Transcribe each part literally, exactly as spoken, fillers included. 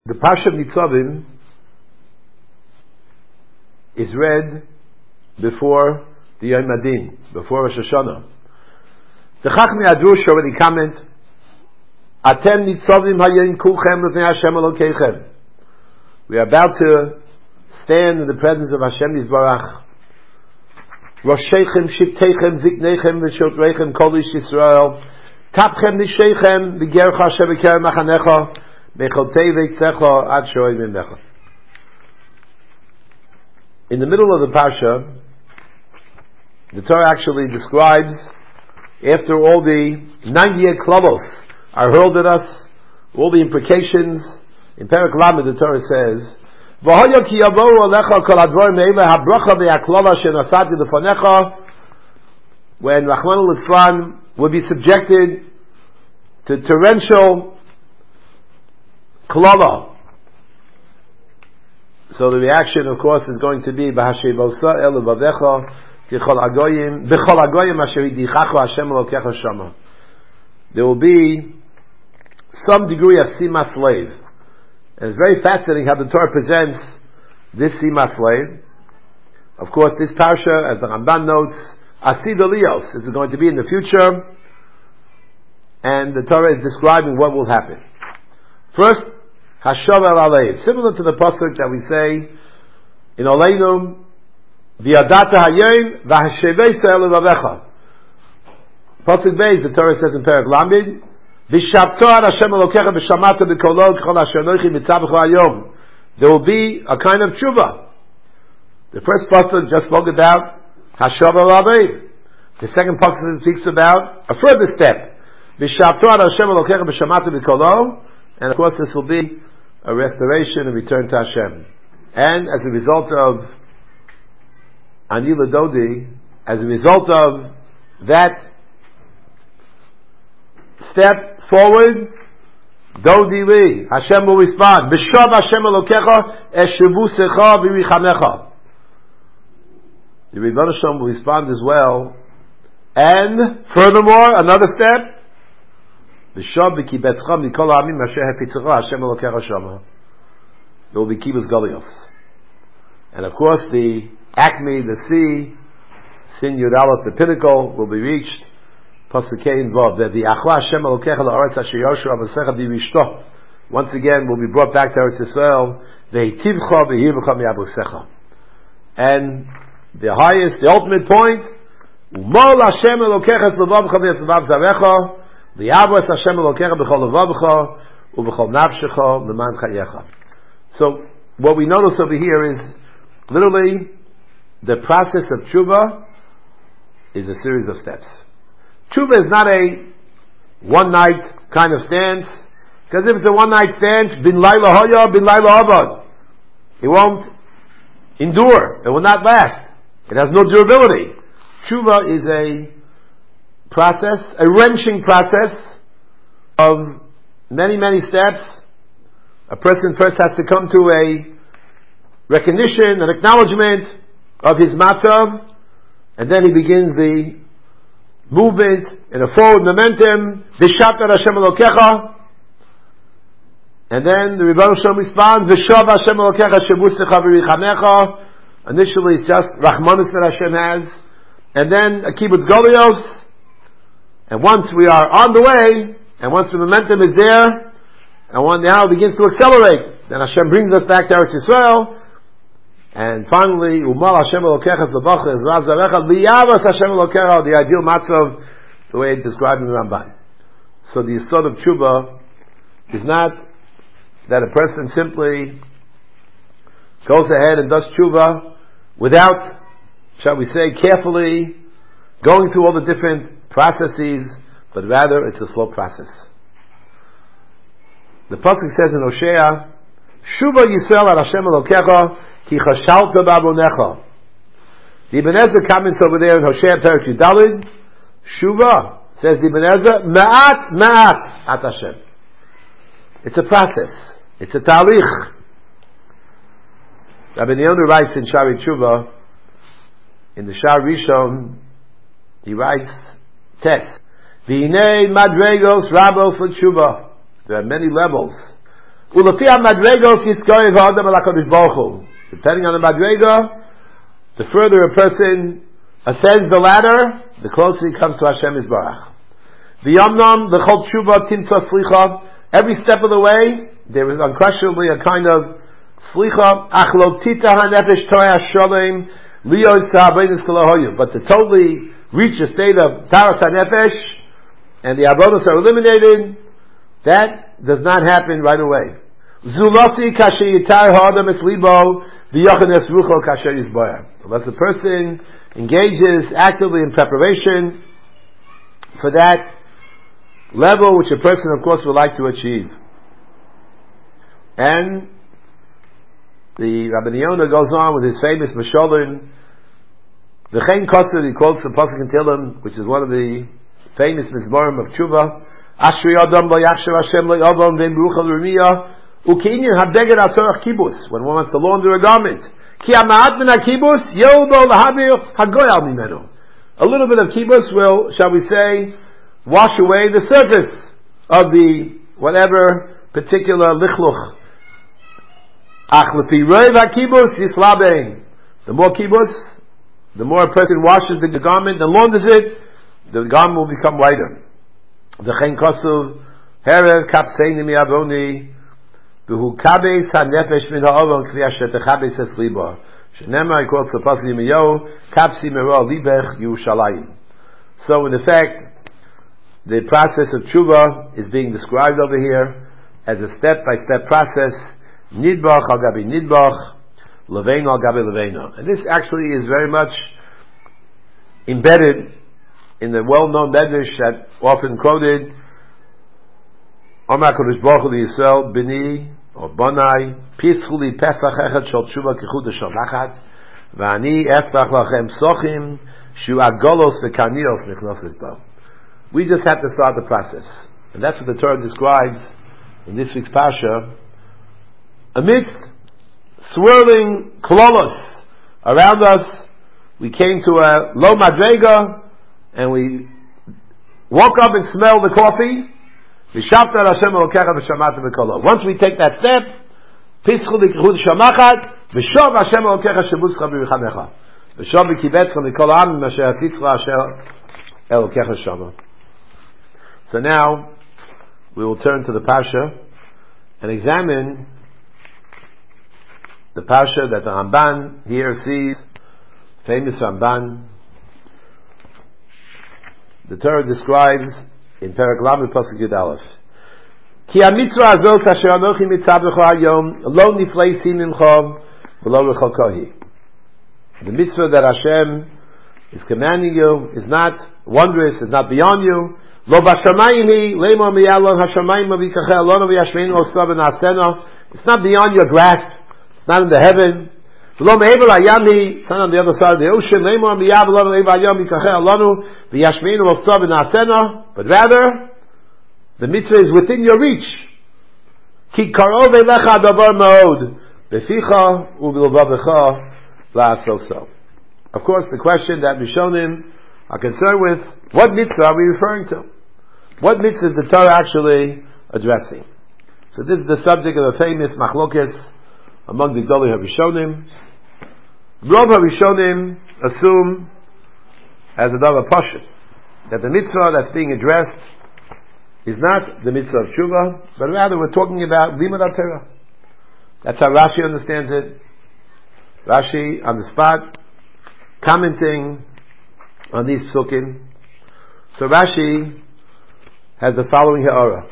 The Parsha Nitzavim is read before the Yom Adin, before Rosh Hashanah. The Chachmei Adrush already comment, Atem Nitzavim Hayom Kulchem Lefnei Hashem Elokeichem. We are about to stand in the presence of Hashem Yisbarach. Rosheichem, Shivteichem, Zikneichem, V'shotreichem, Kol Ish Yisrael, Tapchem Nisheichem, V'gercha Hashem V'ker Machanecha, Mechotei V'itzecha, Ad Shoy Mimecha. In the middle of the Parsha, the Torah actually describes, after all the ninety-eight klavos are hurled at us, all the imprecations, in Perek Lamed the Torah says, V'hoya ki yavoru alecha kol hadvarim me'ela habracha ve'haklala shenasati lefanecha, when Rachmana litzlan will be subjected to torrential klala. So the reaction, of course, is going to be B'hashevosa el levavecha k'chol agoyim b'chol agoyim asher yidichachu Hashem elokecha shama. There will be some degree of simas lev. And it's very fascinating how the Torah presents this simas lev. Of course, this parsha, as the Ramban notes, asid aliyos, is going to be in the future, and the Torah is describing what will happen. First, hashav el alev, similar to the pasuk that we say in Oleinu, v'yadata hayom v'hasheveisa el levavecha. Pasuk Beis, the Torah says in Perek Lamed, v'shavto Hashem elokecha v'shamata b'kolo k'chol asher anochi mitzavecha hayom. There will be a kind of tshuva. The first pasuk just spoke about hashav el alev. The second pasuk speaks about a further step. V'shavto Hashem elokecha v'shamata b'kolo. And of course this will be a restoration and return to Hashem. And as a result of Ani L'Dodi, as a result of that step forward, Dodi Li, Hashem will respond. B'shav Hashem Elokecha eshevusecha v'richamecha. The Rebbeinu Shalom will respond as well. And furthermore, another step, B'shav v'kibetcha mikol ha'amim asher hafitzecha Hashem Elokecha shama. There will be kibbutz galios. And of course the acme, the sea, Sin Yud Aleph, the pinnacle, will be reached. Pasuk Kei involved that the Achla Hashem Elokecha la'aretz asher yoshu avasecha b'rishto once again will be brought back to Eretz Yisrael. Ve'hitivcha v'hirvcha mi'abusecha. And the highest, the ultimate point, Umol Hashem Elokecha l'vavcha v'yetzav zarecha v'yavos Hashem Elokecha b'chol levavcha u'b'chol nafshecha l'man chayecha. So what we notice over here is literally the process of tshuva is a series of steps. Tshuva is not a one night kind of stance, because if it's a one night stance, bin laila hoya, bin laila avad, it won't endure, it will not last, it has no durability. Tshuva is a process, a wrenching process of many, many steps. A person first has to come to a recognition, an acknowledgement of his matzav, and then he begins the movement in a forward momentum, V'shavta Hashem Elokecha, and then the Rebbeinu Shalom responds, V'shav Hashem Elokecha shevusecha v'richamecha. Initially it's just Rachmanus that Hashem has, and then a kibbutz galios, and once we are on the way, and once the momentum is there, and one now begins to accelerate, then Hashem brings us back to Eretz Yisrael, and finally, Umal Hashem Elokecha Zavacha Ezra Zarecha Liyavos Hashem Elokecha, the ideal matzav, the way it's described in the Ramban. So the yesod of tshuva is not that a person simply goes ahead and does tshuva without, shall we say, carefully going through all the different processes, but rather it's a slow process. The pasuk says in Hosea, Shuva Yisrael al Hashem Elokecha Ki chashalta ba'avonecha. The Ibn Ezra comments over there in Hosea Perek Yudalid, Shuva, says the Ibn Ezra, Ma'at, Ma'at, At Hashem. It's a process. It's a talich. Rabbi Yonah writes in Shari Tshuva, in the Shar Rishon, he writes, Tes, V'hinei madregos rabo for tshuva. There are many levels Ulafia madregos yitzgoyev ha'adam al HaKadosh Baruch Hu. Depending on the madrega, the further a person ascends the ladder, the closer he comes to Hashem Yisbarach. V'yamnam v'chol tshuva timtza slicha. Every step of the way, there is unquestionably a kind of slicha. Ach lo tita hanefesh toya shalem liyos ha'abenis kalahoyu. But to totally reach a state of taras hanefesh, and the avodas are eliminated, that does not happen right away. Zulasi kasher yitar ha'adam es libo v'yochanes rucho kasher yisboyer. Unless a person engages actively in preparation for that level which a person, of course, would like to achieve. And the Rabbi Yonah goes on with his famous Masholim. V'chein Kotzur, he quotes the Pasuk in Tehillim, which is one of the famous Mizmorim of Tshuva. Ashri Adam lo yachshav Hashem lo yavam ve'im berucha l'remiyah u'ke'inyan habeged atzorach kibus. When one wants to launder a garment. Ki ha'ma'at min ha'kibus yodo l'habir hagoy al mimenu. A little bit of kibus will, shall we say, wash away the surface of the whatever particular lichluch. Ach lefi roiv ha'kibus yislabein. The more kibus, the more a person washes the garment and launders it, the garment will become whiter. V'chein kosuv herev kapseini mi'avoni v'hu kabes ha'nefesh min ha'olam kvi asher techabes es liba. Shenemar, he quotes the Pasuk Yirmiyahu, kapsi mera libech Yerushalayim. So in effect, the process of tshuva is being described over here as a step-by-step process, nidbach al gabi nidbach, levein al gabi leveina. And this actually is very much embedded in the well-known medrash that often quoted, Amar HaKadosh Baruch Hu Yisrael b'ni or bonai pischu li pesach echad shel tshuva kechud shalachat v'ani eftach lachem sochim shu agolos v'kanios nechnoset bo. We just have to start the process, and that's what the Torah describes in this week's parsha. Amidst swirling klolos around us, we came to a low madrega, and we woke up and smelled the coffee. Once we take that step, so now we will turn to the parsha and examine the parsha that the Ramban here sees, famous Ramban. The Torah describes in Perek Lamed Pasuk Yud Aleph, Ki ha-mitzvah azot asher anochi mitzavecho hayom lo niflei sinimcha v'lo rechokohi. The mitzvah that Hashem is commanding you is not wondrous, is not beyond you. Lo b'shamayim hi leimor miyalon hashamayim avikacheh alon v'yashmeinu osla v'nasena. It's not beyond your grasp. It's not in the heaven. V'lo me'ever hayam hi, it's not on the other side of the ocean. Leimor miyalon v'yashmeinu vikacheh alonu v'yashmeinu osla v'nasena. But rather, the mitzvah is within your reach. Ki karov elecha davar ma'od beficha u'bilvavecha la'asoso. Of course, the question that Rishonim are concerned with, what mitzvah are we referring to? What mitzvah is the Torah actually addressing? So this is the subject of a famous machlokes among the Gedolei HaRishonim. Rov HaRishonim assume, as a davar pashut, that the mitzvah that's being addressed is not the mitzvah of tshuva, but rather we're talking about limud HaTorah. That's how Rashi understands it. Rashi, on the spot, commenting on these psukim. So Rashi has the following ha'ara.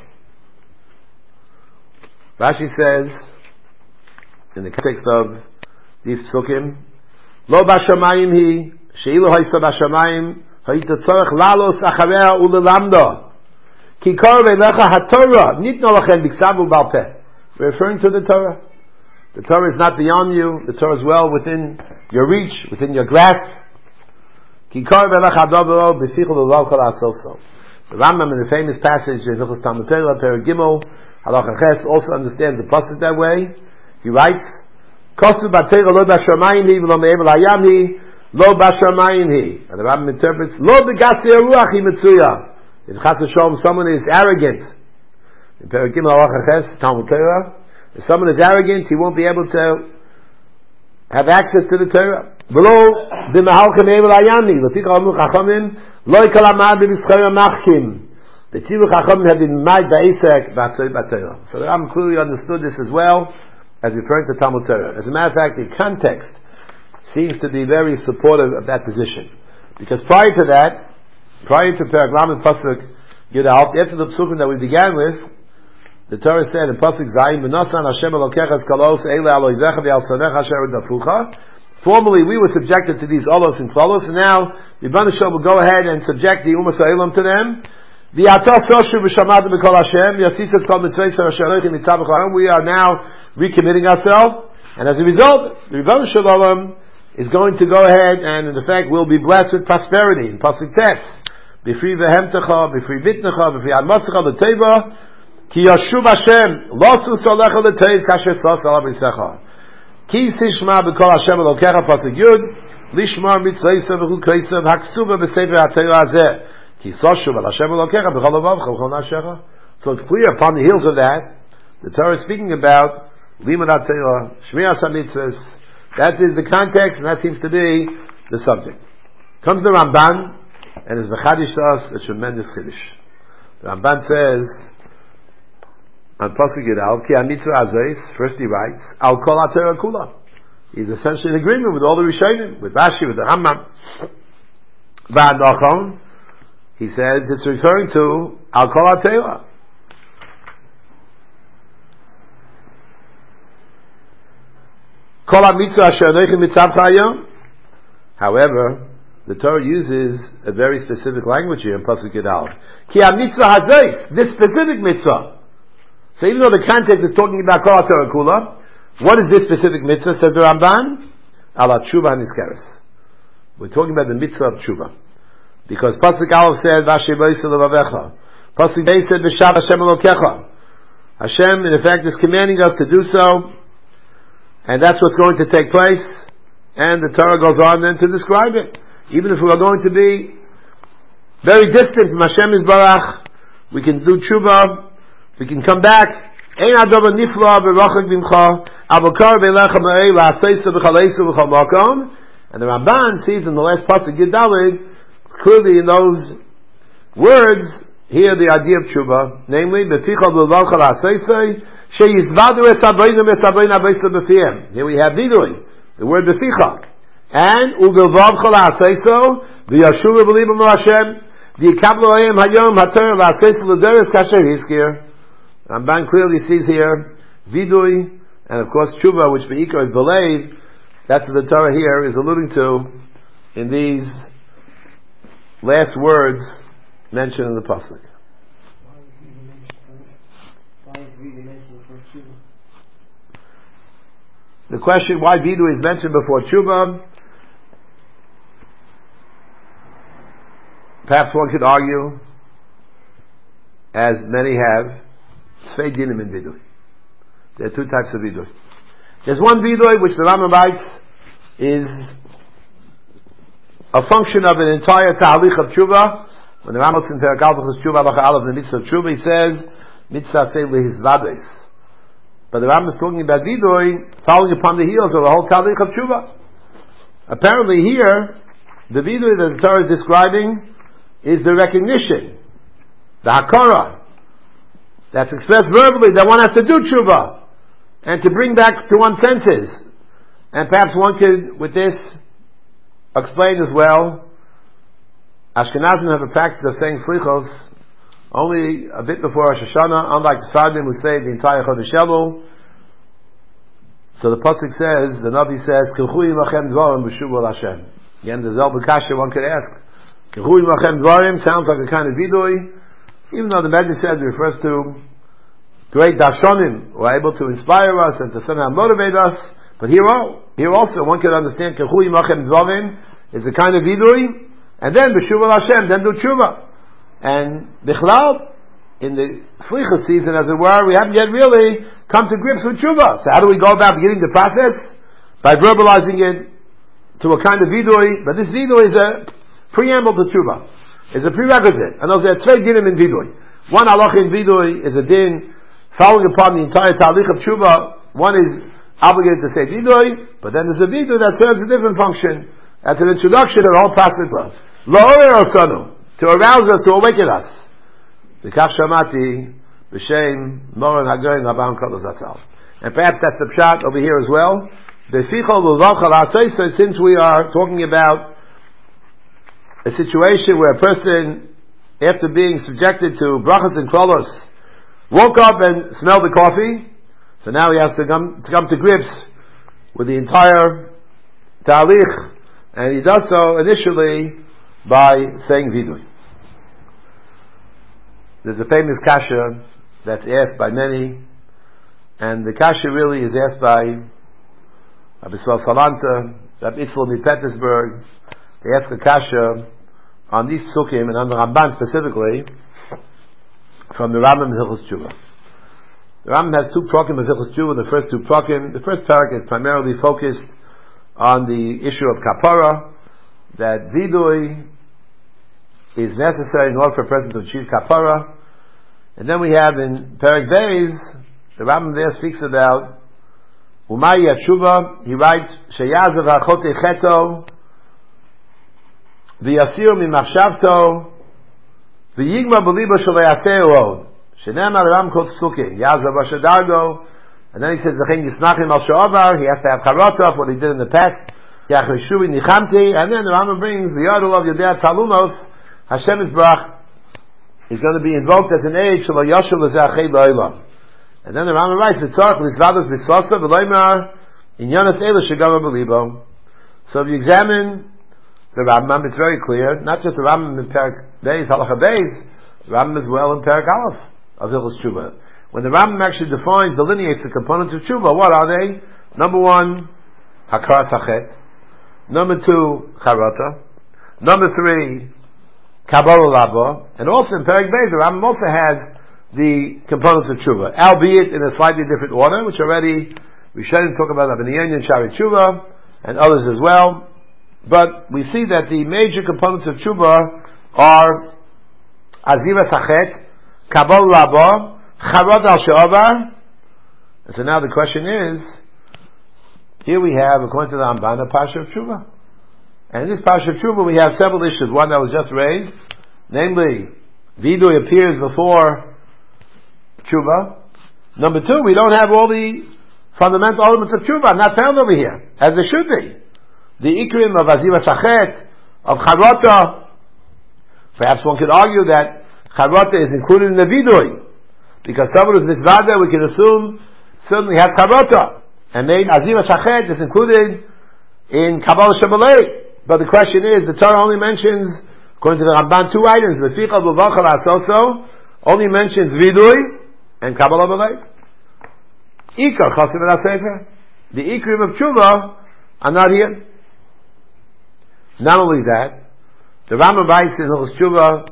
Rashi says, in the context of these psukim, Lo b'shamayim hi, she'ilu ha'isa b'shamayim, ha'ita tzorech lalos achareh u'lelamdo. Ki kor ve'lecha ha'torah, nitno lachem b'ksav u'bal peh. We're referring to the Torah. The Torah is not beyond you. The Torah is well within your reach, within your grasp. Ki kor ve'lecha ha'davaro b'fichu v'val kol ha'asoso. The Rambam in the famous passage in Hilchos Talmud Torah, Perek Gimel, Halacha Ches, also understands the pasuk that way. He writes, Kosu b'Torah lo b'shamayim hi v'lo me'evel hayam hi, lo b'shamayim hi. And the Rambam interprets, lo b'gasi haruach hi mitzuya. If Chas v'Shalom, someone is arrogant, in Perek Gimel Halacha Ches, Talmud Torah, If someone is arrogant, he won't be able to have access to the Torah. Below the Mahalchem Evel Ayami, L'tika Amu Chachamim, Loi Kol Amad B'Mischayim Machkim. The Tzivu Chachamim have been made by Isaac B'Atzoi B'Torah. So the Ram clearly understood this as well as referring to Talmud Torah. As a matter of fact, the context seems to be very supportive of that position. Because prior to that, prior to Perek Lamed Pasuk Yud Aleph, after the psukim that we began with, the Torah said in Pasuk Zayin, V'nosan Hashem Elokecha es kalos eile aloivecha v'alsanecha asher udafucha. Formerly, we were subjected to these olos and kvalos, and now Rebbeinu Shalom will go ahead and subject the Umas Ha'elam to them. We are now recommitting ourselves, and as a result, the Rebbeinu Shalom is going to go ahead and, in effect, will be blessed with prosperity. In Pasuk Tes, B'fri v'hemtecha, b'fri bitnecha, b'fri admatzecha l'teva, ki yashuv Hashem, losu solecha l'teiv, kasher sos ala b'yisecha. Ki sishma b'kol Hashem elokecha, Pasuk Yud, lishmar mitzvaysev v'hu kreisev, haksuva b'sefer ha'teira hazeh. So it's clear upon the heels of that, the Torah is speaking about Limud HaTorah, Shmiras HaMitzvos. That is the context, and that seems to be the subject. Comes the Ramban, and is Mechadish to us a tremendous Chiddush. The Ramban says, on Pasuk Yud Aleph, Ki HaMitzvah Azos, first he writes, Al Kol HaTorah Kula. He's essentially in agreement with all the Rishonim, with Rashi, with the Rambam. V'adachon, he says it's referring to Al Kol HaTorah. Kol HaMitzvah asher anochi mitzavcha hayom. However, the Torah uses a very specific language here in Pasuk Yud Aleph. Ki HaMitzvah hazeh, this specific mitzvah. So even though the context is talking about Kol HaTorah Kula, what is this specific mitzvah? Says the Ramban, Ala Tshuva HaNizkeres. We're talking about the mitzvah of Tshuva. Because Pasuk Aleph said, Vashe Boisa Levavecha. Pasuk Beis said, V'shav Hashem Elokecha. Hashem, in effect, is commanding us to do so, and that's what's going to take place, and the Torah goes on then to describe it. Even if we are going to be very distant from Hashem Yisbarach, we can do tshuva, we can come back. Ein adova nifla v'rachak b'mcha, avokar v'elecha ma'ei la'aseisa v'chaleisu v'chal makom. And the Ramban sees in the last Pasuk Yud Daled, clearly in those words, here the idea of tshuva, namely, b'ficha v'levavcha la'aseisei, she'yizvadu es aboyim es aboyim aboyim b'fiyem. Here we have vidui, the word b'ficha. And, u'v'levavcha la'aseiso, v'yashuva b'libam Hashem, v'yikablo ayim hayom haTorah la'aseiso l'deres kasher hiskir. Ramban clearly sees here, vidui, and of course tshuva, which be'ikar is believed, that's what the Torah here is alluding to in these last words mentioned in the pasuk. The question why Vidu is mentioned before Tshuva, perhaps one could argue, as many have, Tzvei Dinim in Vidu. There are two types of Vidu. There's one Vidu which the Rambam writes is a function of an entire Ta'alich of Tshuva. When the Rambam in Perek Aleph Tshuva Halacha Aleph, the mitzvah of Tshuva, he says, mitzvah se'li hizvades. But the Rambam is talking about Vidui following upon the heels of the whole Ta'alich of Tshuva. Apparently here, the Vidui that the Torah is describing is the recognition, the Hakara, that's expressed verbally that one has to do Tshuva and to bring back to one's senses. And perhaps one could, with this, explain as well, Ashkenazim have a practice of saying Slichos only a bit before Rosh Hashanah, unlike the Sfardim who say the entire Chodesh Elul. So the Pasuk says, the Navi says, Kilchui Machem Dvarim B'Shuvu Hashem. Again, the Zel B'Kasha, one could ask, Kilchui Machem Dvarim sounds like a kind of vidui, even though the Medrash said it refers to great Darshanim who are able to inspire us and to somehow motivate us. But here, here also, one could understand Kilchui Machem Dvarim is a kind of vidui, and then B'Shuvu Hashem, then do Tshuva. And Bichlal, in the Slicha season, as it were, we haven't yet really come to grips with Tshuva. So how do we go about beginning the process? By verbalizing it to a kind of vidui, but this vidui is a preamble to Tshuva. It's a prerequisite. And those are Tzvei Dinim in vidui. One halacha in vidui is a din following upon the entire talich of tshuva, one is obligated to say vidui, but then there's a vidui that serves a different function. That's an introduction of all plastic love. La'orer osanu, to arouse us, to awaken us. V'kach shamati, b'shem, moran hagoyin rabban kolos atzal. And perhaps that's the pshat over here as well. Since we are talking about a situation where a person, after being subjected to brachas and kolos, woke up and smelled the coffee, so now he has to come to, come to grips with the entire talich, and he does so initially by saying vidui. There's a famous kasha that's asked by many, and the kasha really is asked by Rabbi Yisrael Salanta, Rabbi Itzl in Petersburg. They ask a kasha on these psukim, and on the Ramban specifically, from the Rambam Hilchos Tshuva. The Rambam has two prakim of Hilchos Tshuva. The first two prakim, the first parak is primarily focused on the issue of kapara, that vidui is necessary in order for a person to achieve kapara. And then we have in Perek Beis, the Rambam there speaks about Umay Yatshuva. He writes, Sheyazav Achote Cheto, V'yasir Mimachshavto, V'yigma B'liba Shalayateu Od, Shenemar Ram Kol Psukim, Yazav Ashadargo. And then he says, V'chein Yisnachim Al Sha'ovar, he has to have Charotov, what he did in the past, Yachreshuvi Nichamti. And then the Rambam brings the Yodel of Yodea Talumos, Hashem Yisbrach is going to be invoked as an age, Shalom Yoshev L'Zachei Ba'olam. And then the Rambam writes, "V'tzarach l'izvados b'svasa v'loymar inyanas ela shegama b'libo." So if you examine the Rambam, it's very clear. Not just the Rambam in Perek Beis, Halacha Beis, the Rambam as well in Perek Aleph of Hilchos Tshuva. When the Rambam actually defines, delineates the components of Tshuva, what are they? Number one, Hakarat Hachet. Number two, Charata. Number three, Kabbalah Laba. And also in Perek Beis, the Rambam also has the components of tshuva, albeit in a slightly different order, which already we shouldn't talk about Rabbi Yanyan Shari Tshuva and others as well. But we see that the major components of tshuva are Azira Sachet, Kabbalah Laba, Charot Al She'ovar. And so now the question is, here we have, according to the Ramban, a Pasha of Tshuva. And in this Pasha of Tshuva we have several issues. One that was just raised, namely, Vidui appears before Tshuva. Number two, we don't have all the fundamental elements of Tshuva not found over here, as there should be. The Ikrim of Azira Sachet, of Charata. Perhaps one could argue that Charata is included in the Vidui, because someone who's Mitzvada, we can assume, certainly has Charata. And maybe Azira Sachet is included in Kabbalah Shemalei. But the question is, the Torah only mentions, according to the Ramban, two items. The Ficha B'Vachal Asoso only mentions Vidui and Kabbalah B'Lei. Ikar Chosim and Sefer. The Ikrim of Tshuva are not here. Not only that, the Rambam writes in Hilchos Tshuva,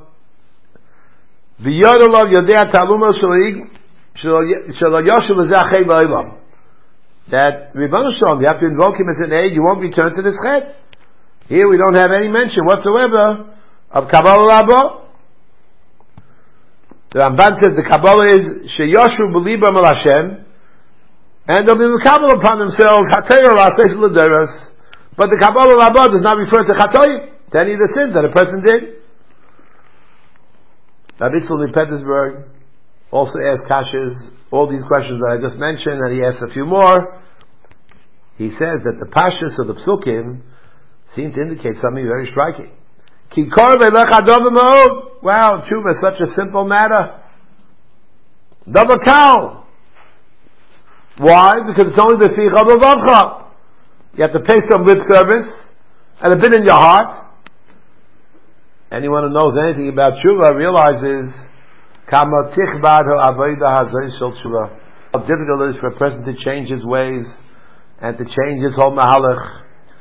V'yodelav Yodea Taluma Shelo Yoshev L'Zachei Ba'olam. That Ribono Shel Olam, you have to invoke him as an aid, you won't return to this chet. Here we don't have any mention whatsoever of Kabbalah Rabba. The Ramban says the Kabbalah is Sheyoshu B'libam Al Hashem, and they'll be Kabbalah upon themselves Hatayah Ra'aseis L'Deros. But the Kabbalah Rabba does not refer to Chatoyim, to any of the sins that a person did. Rabbi Itzl in Petersburg also asked Kashas, all these questions that I just mentioned, and he asked a few more. He says that the Pashas of the Psukim seem to indicate something very striking. Wow, tshuva is such a simple matter. Double cow. Why? Because it's only the ficha b'vavcha. You have to pay some lip service and a bit in your heart. Anyone who knows anything about tshuva realizes how difficult it is for a person to change his ways and to change his whole mahalach.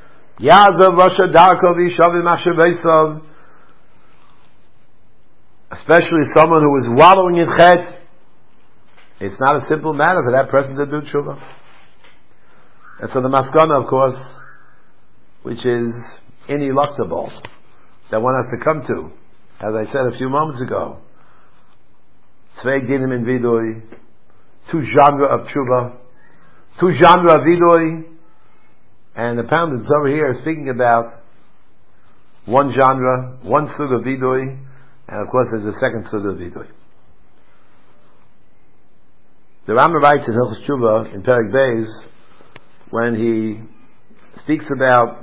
Especially someone who is wallowing in chet. It's not a simple matter for that person to do tshuva. And so the maskana, of course, which is ineluctable, that one has to come to, as I said a few moments ago, Tzvei dinim in vidui, two genre of tshuva, two genre of vidui, and the Pandits over here are speaking about one genre, one sug of vidui, and of course there's a second sug of vidui. The Rambam writes in Hilchos Tshuva in Perek Beis, when he speaks about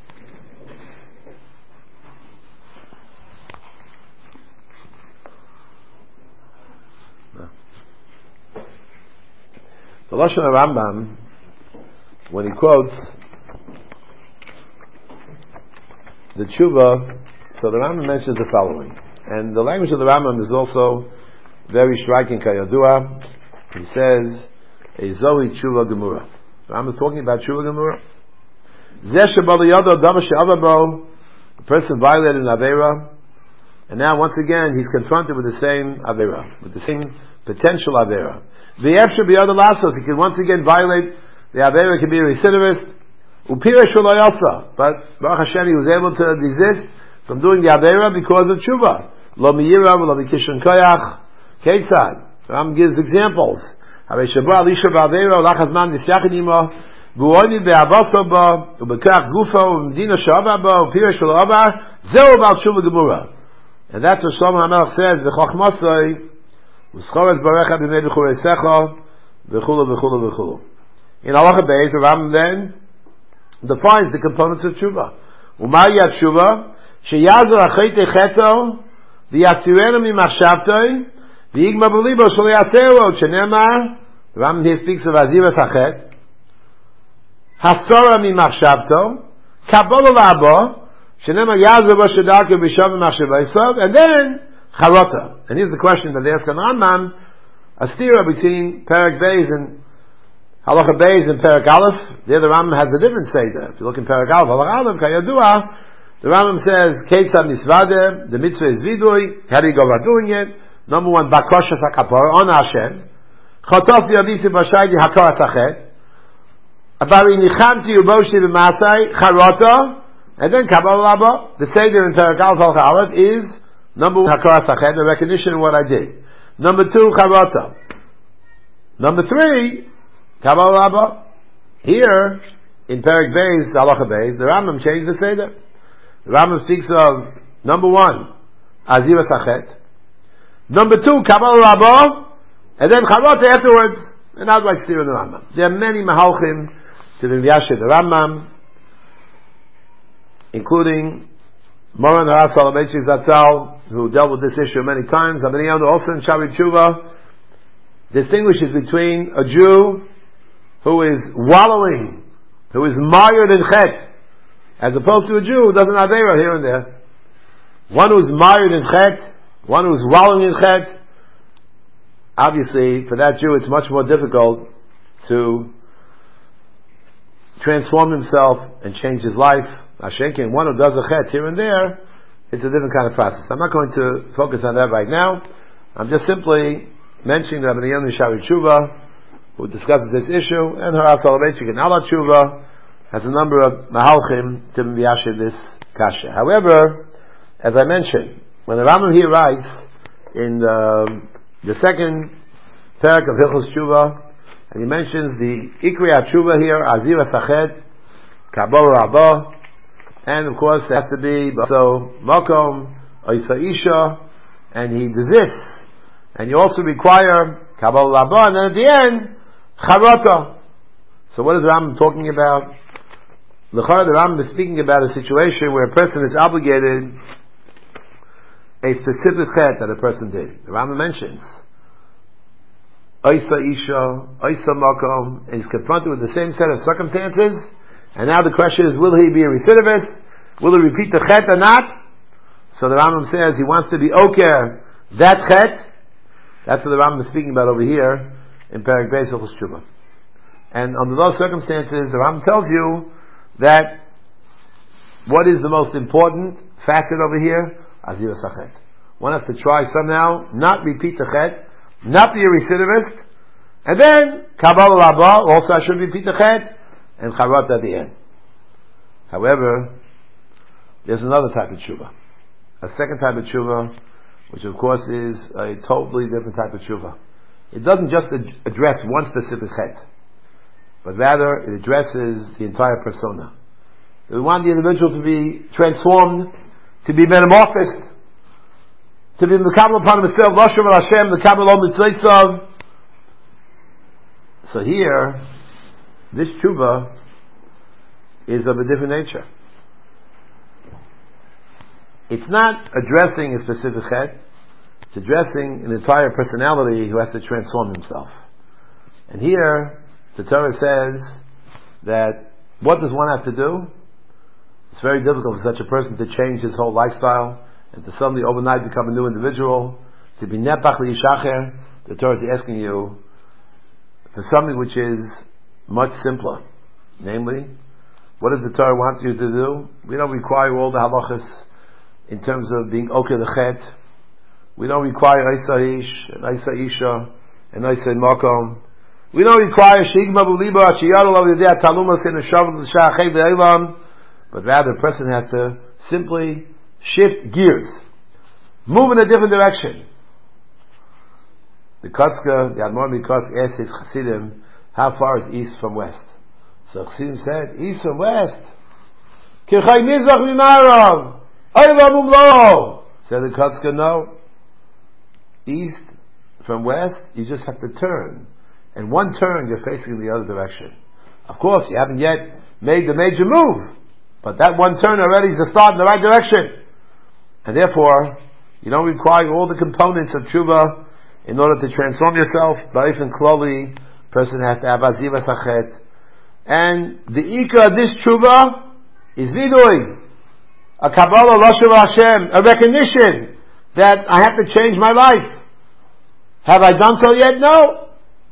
the Lashon of Rambam, when he quotes the Tshuva, so the Rambam mentions the following, and the language of the Rambam is also very striking. Kayadua, he says, "Ezohi Tshuva Gemura." The Rambam is talking about Tshuva Gemura. Zeh shebal yado dama she'avabo, the person violated an avera, and now once again he's confronted with the same avera, with the same potential avera. The efshar b'yada lasos, he can once again violate the avera, can be a recidivist. Upirish v'lo, but Baruch Hashem, he was able to desist from doing the avera because of tshuva. Lo miyira v'lo b'kishon koyach ketzad. Ram gives examples. Harei shabra alisha b'avera lachas man nisyachin imo v'uoni be'avaso bo u'bekach gufo u'mdina sh'ava bo upirish v'lo zeu b'al tshuva gemura. And that's what Shlomo HaMelech says, v'chochmosoi V'schoret barecha b'mei b'churei secha v'chulu v'chulu v'chulu. In Halacha Beis, the Rambam then defines the components of tshuva. Umay yat tshuva sheyazer achayte cheto v'yatzirenu mimachshavtoi v'yigma b'libo shel yatzero shenemar. The Rambam here speaks of azirat hachet hasora mimachshavto kabbalah labo shenemar yazer b'shedake b'shav mimachshavaysav, and then Charota. And here's the question that they ask on the Rambam, a stira between Perek Beis and Halacha Beis and Perek Aleph. There the Rambam has a different seder. If you look in Perek Aleph, Halacha Aleph, Kayadua, the Rambam says, Ketzad Misvadeh, the mitzvah is vidui, how do you go about doing it? Number one, Bakoshas HaKapor, on Hashem. Chotos B'yavisi B'ashaydi HaKoras HaChet. Abari Nichamti Uboshi B'masai, Charota. And then Kabbalah Labo. The seder in Perek Aleph, Halacha Aleph is number one, Hakaras Hachet, the recognition of what I did. Number two, Charota. Number three, Kabbalah Rabba. Here, in Perek Beis, Halacha Beis, the Rambam changed the Seder. The Rambam speaks of, number one, Aziras Hachet. Number two, Kabbalah Rabba. And then Charota afterwards. And that's why it's here in the Rambam. There are many Mahalchim to the Vyashe the Rambam, including Moran Haras Soloveitchik Zatzal, who dealt with this issue many times. Rabbi Yonah also in Shabbat Tshuva distinguishes between a Jew who is wallowing, who is mired in chet, as opposed to a Jew who doesn't have avera here and there. One who's mired in chet, one who's wallowing in chet. Obviously, for that Jew, it's much more difficult to transform himself and change his life. Ashenkin, one who does a chet here and there, it's a different kind of process. I'm not going to focus on that right now. I'm just simply mentioning Rabbi Yonah Shari Tshuva, who discusses this issue, and Haras Soloveitchik and Allah Tshuva has a number of mahalchim to miyashiv this kasha. However, as I mentioned, when the Rambam here writes in the, the second parak of Hilchos Tshuva, and he mentions the Ikri HaTshuva here, Azir HaSachet, Kabbalah Rabba, and of course it has to be so Makom, Oisa Isha, and he desists. And you also require Kabbalah Rabba, and then at the end, Charota. So what is the Rambam talking about? L'chara, the Rambam is speaking about a situation where a person is obligated a specific chet that a person did. The Rambam mentions Oisa Isha, Oisa Makom, and he's confronted with the same set of circumstances. And now the question is, will he be a recidivist? Will he repeat the chet or not? So the Rambam says he wants to be oker that chet. That's what the Rambam is speaking about over here in Perek Beis Hilchos Tshuva. And under those circumstances, the Rambam tells you that what is the most important facet over here? Azir HaSachet. One has to try somehow not repeat the chet, not be a recidivist, and then Kabbalah Rabba, also I should repeat the chet, and Charot at the end. However, there's another type of tshuva. A second type of tshuva, which of course is a totally different type of tshuva. it doesn't just ad- address one specific chet, but rather it addresses the entire persona. We want the individual to be transformed, to be metamorphosed, to be mekabel upon himself, Loshem al Hashem, the kabel al mitzvah. So here, this tshuva is of a different nature. It's not addressing a specific chet, it's addressing an entire personality who has to transform himself. And here, the Torah says that what does one have to do? It's very difficult for such a person to change his whole lifestyle and to suddenly overnight become a new individual, to be nepach liyishacher. The Torah is asking you for something which is much simpler. Namely, what does the Torah want you to do? We don't require all the halachas in terms of being okay the chet. We don't require Isa Ish, and Isa Isha, and Isa Makom. We don't require Shigma Buliba, Shiyadol of the Talumas in the Shavuot Shachei Ve'elam, but rather a person has to simply shift gears, move in a different direction. The Kotzka, the Admor Mikot asked his Chassidim, how far is east from west? So Chassidim said, east from west. Kirchai Mizrach Mimarav, Aylam Umlo. Said the Kotzka, no. East from west, you just have to turn. And one turn, you're facing the other direction. Of course, you haven't yet made the major move, but that one turn already is the start in the right direction. And therefore, you don't require all the components of tshuva in order to transform yourself. Ba'if and kloli, person has to have aziva sachet. And the ikra of this tshuva is vidui, a kabbalah l'shem Hashem, a recognition that I have to change my life. Have I done so yet? No.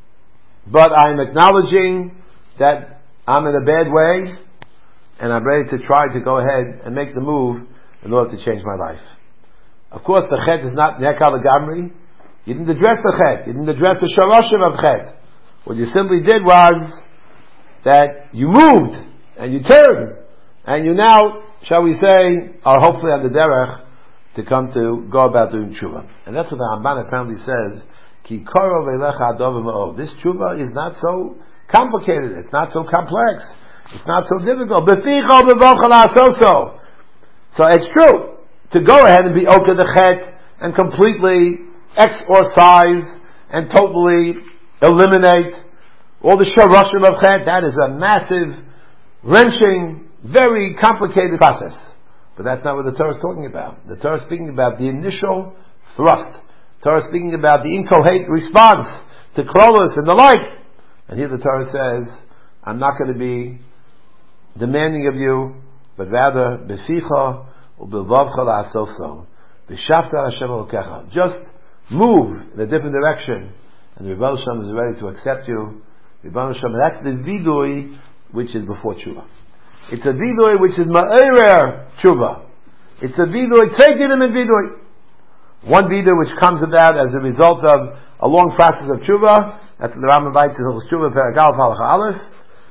But I'm acknowledging that I'm in a bad way, and I'm ready to try to go ahead and make the move in order to change my life. Of course, the chet is not nekal gamri. You didn't address the chet. You didn't address the shoroshim of chet. What you simply did was that you moved and you turned, and you now, shall we say, are hopefully on the derech to come to go about doing tshuva. And that's what the Ramban apparently says. Ki karo v'elecha adov ma'ov. This tshuva is not so complicated. It's not so complex. It's not so difficult. B'ficho b'vavcha la'asoso. So it's true to go ahead and be oka the chet and completely exorcise and totally eliminate all the sharoshim of chet. That is a massive, wrenching, very complicated process. But that's not what the Torah is talking about. The Torah is speaking about the initial thrust. The Torah is speaking about the incoherent response to klolos and the like. And here the Torah says, I'm not going to be demanding of you, but rather, Beficha u'belvavcha la'asoso. B'shafta Hashem elokecha. Just move in a different direction. And the Rebbe Shem is ready to accept you. Rebbe Shem, that's the vidui which is before tshuva. It's a vidui which is ma'erer tshuva. It's a vidui, tzeikinim and vidui. One vidui which comes about as a result of a long process of tshuva. That's the Rambam writes in Hilchos Tshuva, Perek Aleph, Halacha Aleph.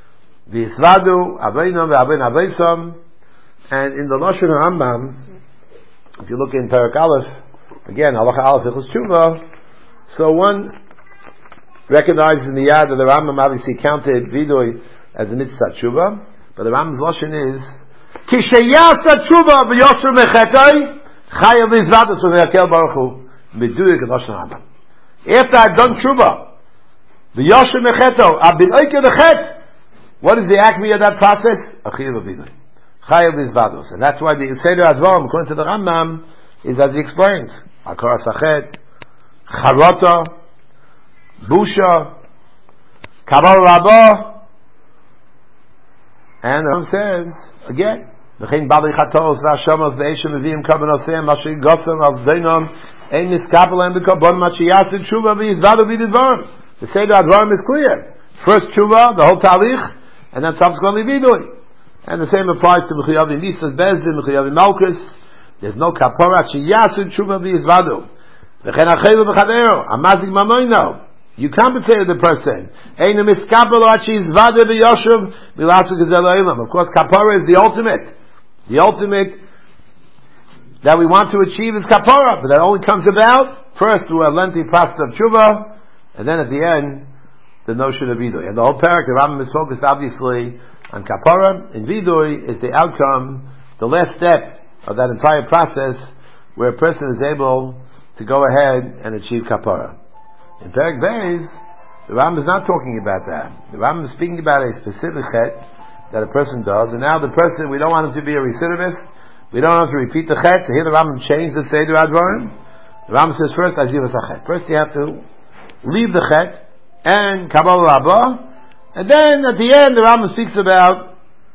V'yisvadu, aveinam ve'avein aveisam. And in the Lashon Rambam, if you look in Perek Aleph, again, Halacha Aleph, Hilchos Tshuva, so one recognizes in the Yad that the Rambam obviously counted vidui as a mitzvah tshuva. But the Rambam's Lashon is, Kishayasa tshuva v'yosher mechetai, chayav izvadas v'meyakel baruch hu, meduyik in Lashon Rambam. After I've done tshuva, v'yosher mecheto, I've been oiker the chet, what is the acme of that process? Achiyav v'vidui. Chayav izvadas. And that's why the Seder Advarim, according to the Rambam, is as he explains, Akar sachet, charota, busha, kabal rabah. And the Rambam says, again, V'chein bali chatos v'ashamas v'eshem v'vim kabanothem mashin gotham av zeinam ein miskapelem b'kabon machiyasid tshuva v'yizvadu v'yidvarim. The Seder Advarim is clear. First tshuva, the whole talich, and then subsequently vidui. And the same applies to Mechayavi Nisas Bezdin, Mechayavi Malkus. There's no kapora chiyasid tshuva v'yizvadu. V'chein achelu v'chadero amazik mamoino. You compensated the person. Of course, kapara is the ultimate. The ultimate that we want to achieve is kapara, but that only comes about first through a lengthy process of tshuva, and then at the end, the notion of vidui. And the whole parak, the Rambam is focused obviously on kapara, and vidui is the outcome, the last step of that entire process where a person is able to go ahead and achieve kapara. In Parak Beis, the Rambam is not talking about that. The Rambam is speaking about a specific chet that a person does, and now the person, we don't want him to be a recidivist, we don't want him to repeat the chet, so here the Rambam changed the Seder Advarim. The Rambam says first, Azivas HaChet. First you have to leave the chet, and Kabbalah Rabbah, and then at the end the Rambam speaks about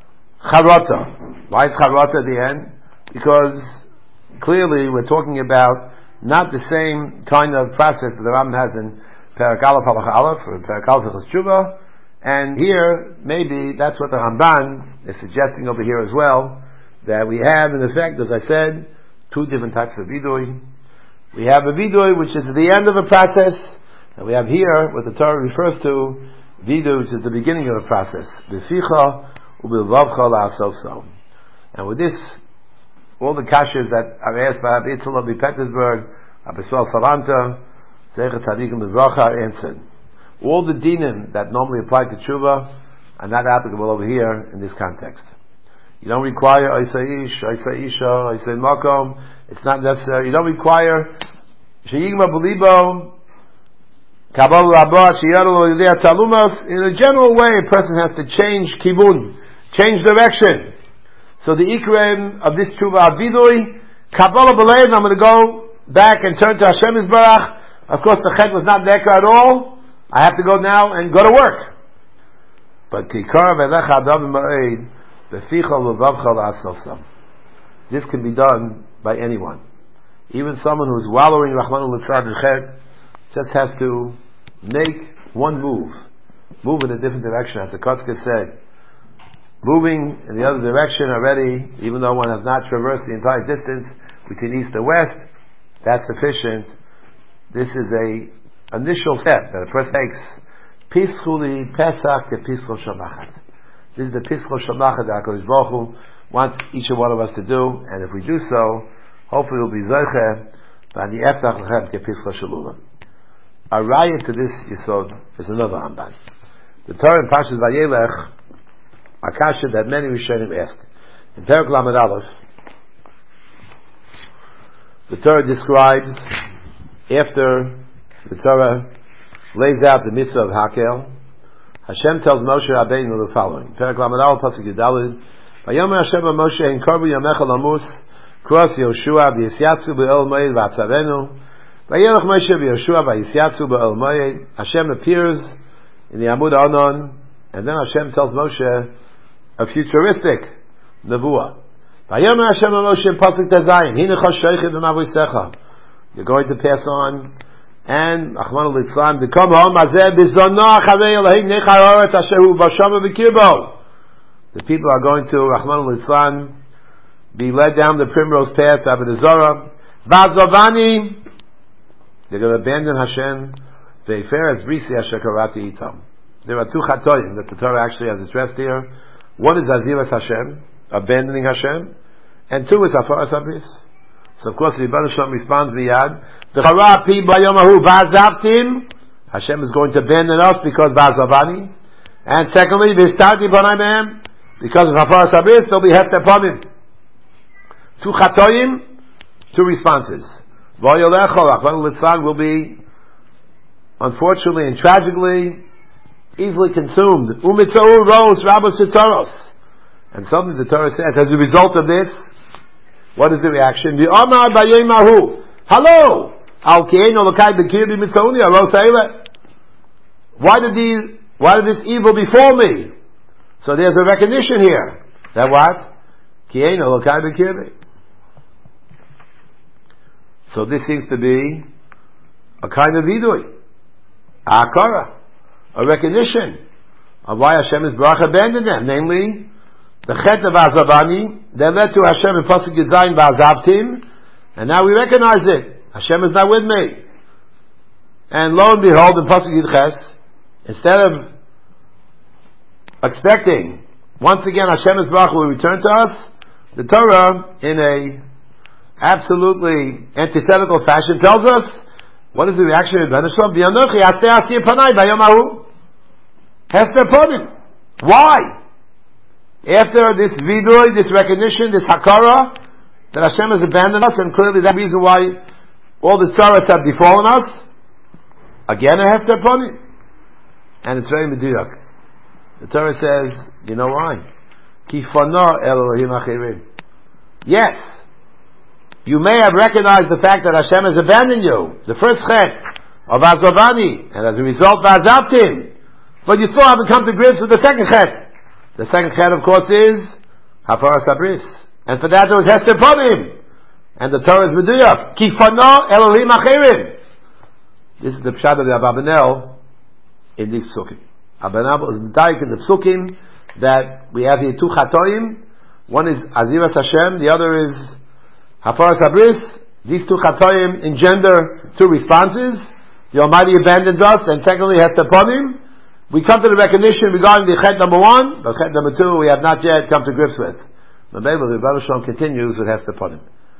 Charata. Why is Charata at the end? Because clearly we're talking about not the same kind of process that the Rambam has in Perak Aleph Halach Aleph or Perak Aleph Hilchos Tshuva, and here maybe that's what the Ramban is suggesting over here as well, that we have in effect, as I said, two different types of vidui. We have a vidui which is the end of a process, and we have here what the Torah refers to vidui, which is the beginning of a process. B'ficha u'bilvavcha la'asoso. And with this, all the kashas that are asked by Rabbi Yitzchak of Petersburg, Rabbi Swal Salanta, Zecher Tzadikim B'Vracha are answered. All the dinim that normally apply to tshuva are not applicable over here in this context. You don't require Oisai Ish, Oisai Isha, Oisai Makom. It's not necessary. You don't require Sheyigma B'Libo, Kabbalah Rabbah, Sheyadol Yidei Talumos. In a general way, a person has to change kibun, change direction. So the ikram of this tshuva avidui, Kabbalah B'Leiv, I'm going to go back and turn to Hashem Yisbarach. Of course, the chet was not dekar at all. I have to go now and go to work. But kikar v'lecha adav ma'ed v'ficha l'vavcha la'asosam. This can be done by anyone. Even someone who's wallowing Rahman l'tzad chet just has to make one move, move in a different direction. As the Kotzker said, moving in the other direction already, even though one has not traversed the entire distance between east and west, that's sufficient. This is a initial step that a person takes. Pischuli Pesach ke Pischol Shamachat. This is the Pischol Shamachat that HaKadosh Baruch Hu wants each and one of us to do, and if we do so, hopefully we'll be Zoche V'ani Eftach Lechem ke Pischol Shalula. A raya to this Yisod is another Ramban. The Torah in Parshas Vayelech, a kasha that many Rishonim ask. In Perek Lamed Aleph, the Torah describes, after the Torah lays out the mitzvah of Hakel, Hashem tells Moshe Rabbeinu the following. Perek Lamed Aleph Pasuk Yudalid. Vayomer Hashem Moshe in Korbu Yamecha Lamus Kros Yoshua V'Yisyatzu Be'el Moed V'Atzavenu. Vayelech Moshe V'Yoshua V'Yisyatzu Be'el Moed. Hashem appears in the Amud Anon, and then Hashem tells Moshe a futuristic nevuah. Vayomer Hashem Moshe in Pasuk Tezayin. Hinecha Shoichet V'Mavosecha. You're going to pass on, and Achman al-Litzlan, to come home, the people are going to, Achman al-Litzlan, be led down the primrose path, Avodah Zarah, Vazavani, they're going to abandon Hashem, Ve'eferetz Brisi Asher Karati Itam. There are two chatoim that the Torah actually has addressed here. One is Azivas Hashem, abandoning Hashem, and two is Afaras Abris. So of course, Rebbeinu Shalom responds miyad. The Chara pi b'yomahu v'azavtim. Hashem is going to abandon us because v'azavani. And secondly, v'istati b'nai mehem. Because of Hafaras Habis, they'll be hefter pamim. Two chatoyim, two responses. V'yolecho, Achman Litzlan will be, unfortunately and tragically, easily consumed. Umitzau rose rabos v'toros. And suddenly the Torah says, as a result of this, what is the reaction? The Omar Bayemahu. Hello! Al Kein Olokai Bekirbi Mitzoni Arosaila. Why did these why did this evil befall me? So there's a recognition here. That what? Kein Olokai Bekirbi. So this seems to be a kind of vidui. Akara. A recognition of why Hashem is Baruch abandoned them, namely the chet of Azavani, that led to Hashem in Pasuk Yudzayin V'azavtim, and now we recognize it. Hashem is not with me. And lo and behold, in Pasuk Yudches, instead of expecting, once again Hashem is Baruch will return to us, the Torah, in a absolutely antithetical fashion, tells us What is the reaction of Rebbeinu Shalom? V'yanochi aseh asir panai bayom ahu. Hester ponim. Why? After this vidoy, this recognition, this hakara, that Hashem has abandoned us, and clearly that reason why all the tzaras have befallen us, again a hester ponim. And it's very meduyak. The Torah says, you know why? Ki fana el Elohim achirim. Yes, you may have recognized the fact that Hashem has abandoned you, the first chet of Azovani, and as a result, Vazavtim. But you still haven't come to grips with the second chet. The second chet, of course, is Hafaras Habris. And for that, there was Hester Ponim. And the Torah is Meduyak. Ki fana Elohim achirim. This is the pshat of the Ababanel in these psukim. Ababanel is medayik in the psukim that we have here two chatoim. One is Aziras Hashem, the other is Hafaras Habris. These two chatoim engender two responses. The Almighty abandons us, and secondly, Hester Ponim. We come to the recognition regarding the chet number one, but chet number two we have not yet come to grips with. The Rebbeinu Shalom continues with Hester Ponim.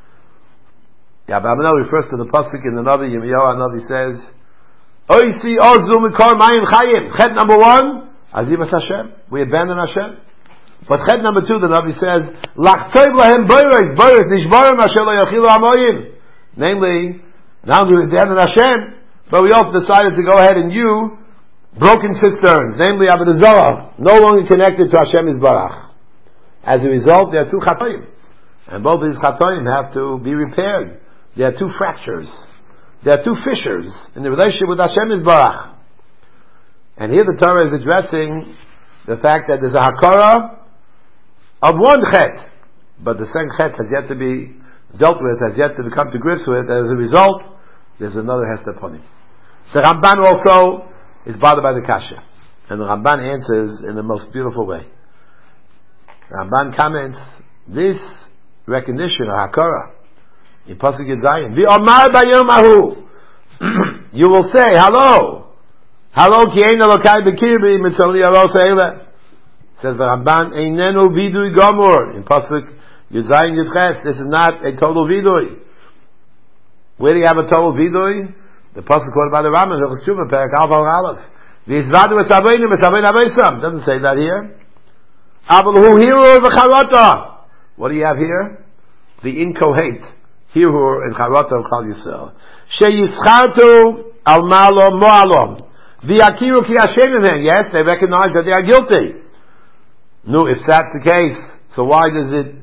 The Ababanel refers to the pasuk in the Navi Yirmiyahu. Navi says, Oisi ozu mikor mayim chayim. Chet number one, Aziras Hashem. We abandon Hashem. But chet number two, the Navi says, Lachtoiv lahem boyrek, boyrek, nishbarim asher lo yachilu amoyim. Namely, now we abandon Hashem, but we also decided to go ahead and you, broken cisterns, namely Avodah Zarah, no longer connected to Hashem Yisbarach. As a result, there are two chatoim. And both these chatoim have to be repaired. There are two fractures. There are two fissures in the relationship with Hashem Yisbarach. And here the Torah is addressing the fact that there's a hakara of one chet, but the second chet has yet to be dealt with, has yet to come to grips with. As a result, there's another Hester Ponim. The Ramban also is bothered by the kasha, and the Ramban answers in the most beautiful way. The Ramban comments, this recognition of hakara in pasuk Yud V'omar bayom ahu, you will say, hello, hello ki ein Elokai b'kirbi mitzvah li'aros ha'eleh. Says the Ramban, einenu vidui gomor in pasuk Yud Yudches. This is not a total vidui. Where do you have a total vidui? The pasuk quoted by the Rambam, Hilchos Tshuva, Perek Alf Al Aleph. V'izvadu esaveinu esavein aveisam. Doesn't say that here. Aval hu hirur v'charata. What do you have here? The incoherent hirur and charata of Klal Yisrael. Sheyischartu al malom mo'alom. V'yakiru ki Hashem imhen. Yes, they recognize that they are guilty. No, if that's the case, so why does it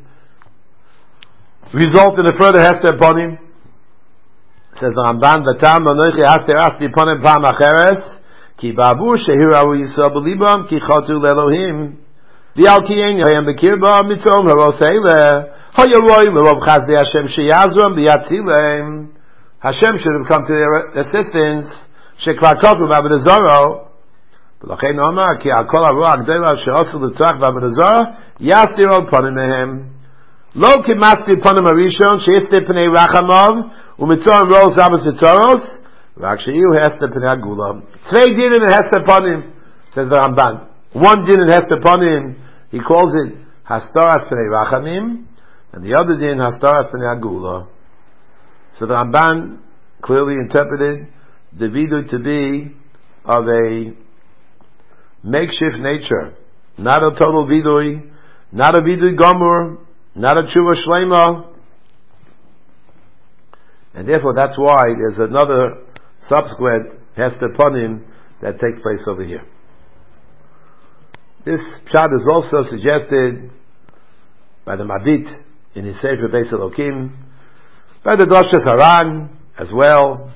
result in a further Hester Ponim? Says the Ramban, V'tam anoichi Hester Asti Ponim Pam Acheres, Ki Babu Shehirahu Yisrael B'libam, Ki Chotu L'Elohim, V'yal Ki Ein Yoyem B'kirba, Mitzom Haros Eile, Hayaroim L'Rov Chazdei Hashem Sheyazrom B'yatzilem. Hashem should have come to their assistance, Shekvar Kotu B'Avodah Zarah, ולכן הוא אמר, כי על כל הרוע הגדולה שעשו לצורך בעבודה זרה, יסתיר על פנים מהם. לא כמסתיר פנים הראשון, שיסתיר פני רחמיו, ומצורם רול סבס וצורות, רק שיהיו הסתר פני הגאולה. Zwei din in Hester Ponim, says the Ramban. One din in Hester Ponim, he calls it Hastaras pnei Rachamim, and the other din Hastaras pnei Agula. So the Ramban clearly interpreted the vidu to be of a makeshift nature, not a total vidui, not a vidui gomur, not a tshuva shlema, and therefore that's why there's another subsequent Hester Ponim that takes place over here. This pshat is also suggested by the Mabit in his Sefer Beis Elokim, by the Doshas Haran as well.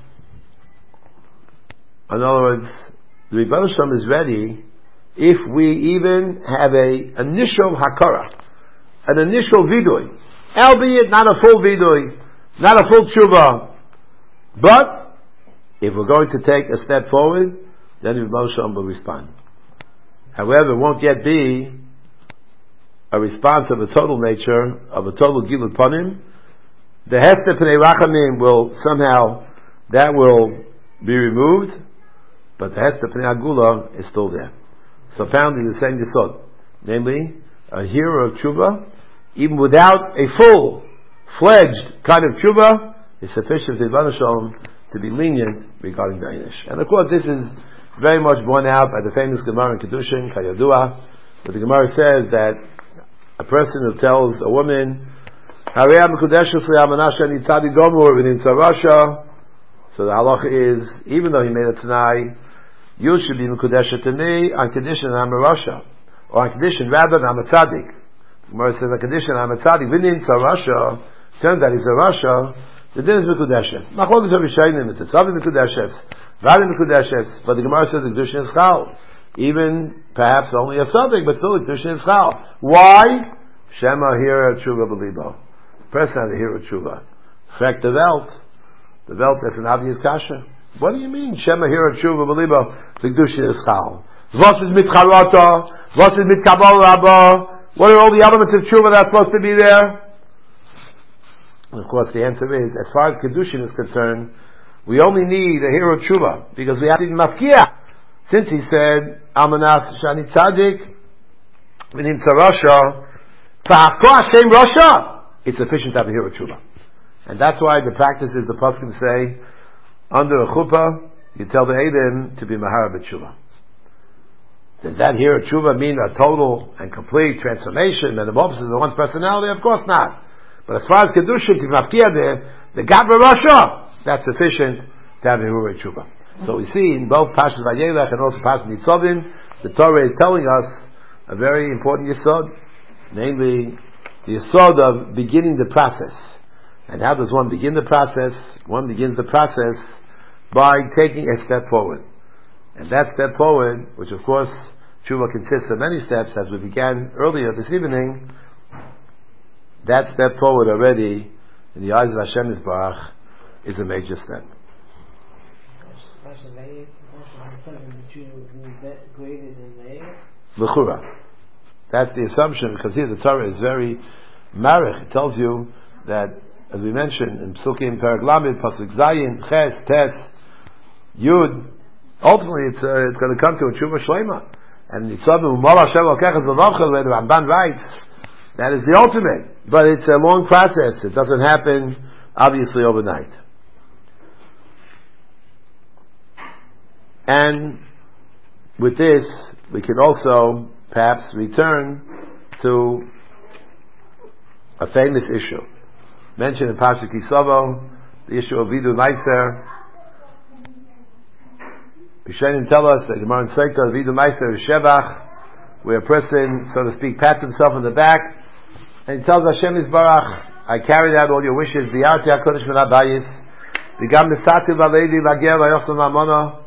In other words, the Rebbeinu Shalom is ready if we even have a initial hakara, an initial vidui, albeit not a full vidui, not a full tshuva, but if we're going to take a step forward, then Rebbeinu Shalom will respond. However, it won't yet be a response of a total nature, of a total Gilul Panim. The Hester Pnei Rachamim will somehow, that will be removed, but the Hester Pnei Agula is still there. So found in the same Yisod, namely, a hero of tshuva, even without a full-fledged kind of tshuva, is sufficient for Rebbeinu Shalom to be lenient regarding the Einish. And of course, this is very much borne out by the famous Gemara in Kedushin, Kayadua, where the Gemara says that a person who tells a woman, so the halacha is, even though he made a Tanai, you should be Mekudesha to me on condition I'm a Rasha. Or on condition rather than I'm a Tzaddik. The Gemara says on condition I'm a Tzaddik, V'nin Tzarasha, turns out he's a Rasha, the din is Mekudeshes. Machlokes are Rishayim, it's a Tzavi Mekudeshes, Vadi Mekudeshes, but the Gemara says the Kedushin is Chal. Even, perhaps only a Tzaddik, but still the Kedushin is Chal. Why? Shema Hira Tshuva B'libo. The person had a Hira Tshuva. Fact the Welt. The Welt, that's an obvious kasha. What do you mean? Shema Hira Tshuva B'libo, the Kedushin is Chal. What is mit Charata? What is mit Kabbalah Rabba? What are all the elements of Tshuva that's supposed to be there? And of course, the answer is, as far as Kedushin is concerned, we only need a hero Tshuva, because we have to be mafkia. Since he said, Almanas Shani Tzadik, Minim Tzarasha, Ta'afko Hashem Rasha, it's sufficient to have a hero Tshuva. And that's why the practice is the Paskim say, under a chuppah, you tell the Eidim to be Mahara B'Tshuva. Does that hero Tshuva mean a total and complete transformation, metamorphosis of one's personality? Of course not. But as far as Kedushin, to mafkia there, the Gabra Rasha, that's sufficient to have a hero Tshuva. So we see in both Pashas Vayelech and also Pashas Nitzavim, the Torah is telling us a very important yesod, namely the yesod of beginning the process. And how does one begin the process? One begins the process by taking a step forward. And that step forward, which of course Tshuva consists of many steps, as we began earlier this evening, that step forward already, in the eyes of Hashem Yisbarach, is a major step. L'chura. That's the assumption, because here the Torah is very marich. It tells you that, as we mentioned in Psukim, Perek Lamed, Pasuk Zayin, Ches, Tes, Yud, ultimately it's, uh, it's going to come to a Tshuva Shlema. And Nitzavim, Umar Hashem Lokechas L'vavchel, where the Ramban writes, that is the ultimate. But it's a long process. It doesn't happen, obviously, overnight. And with this, we can also perhaps return to a famous issue mentioned in Parshat Kisavo, the issue of Vidu Meiser. Rishonim tell us that Gemara in Seita, Vidu Meiser is Shevach, where a person, so to speak, pats himself on the back, and he tells Hashem Yisbarach, I carried out all your wishes, V'yarti HaKodesh Min HaBayis, V'gam Nisati V'alevi V'ager V'yochsam V'amona,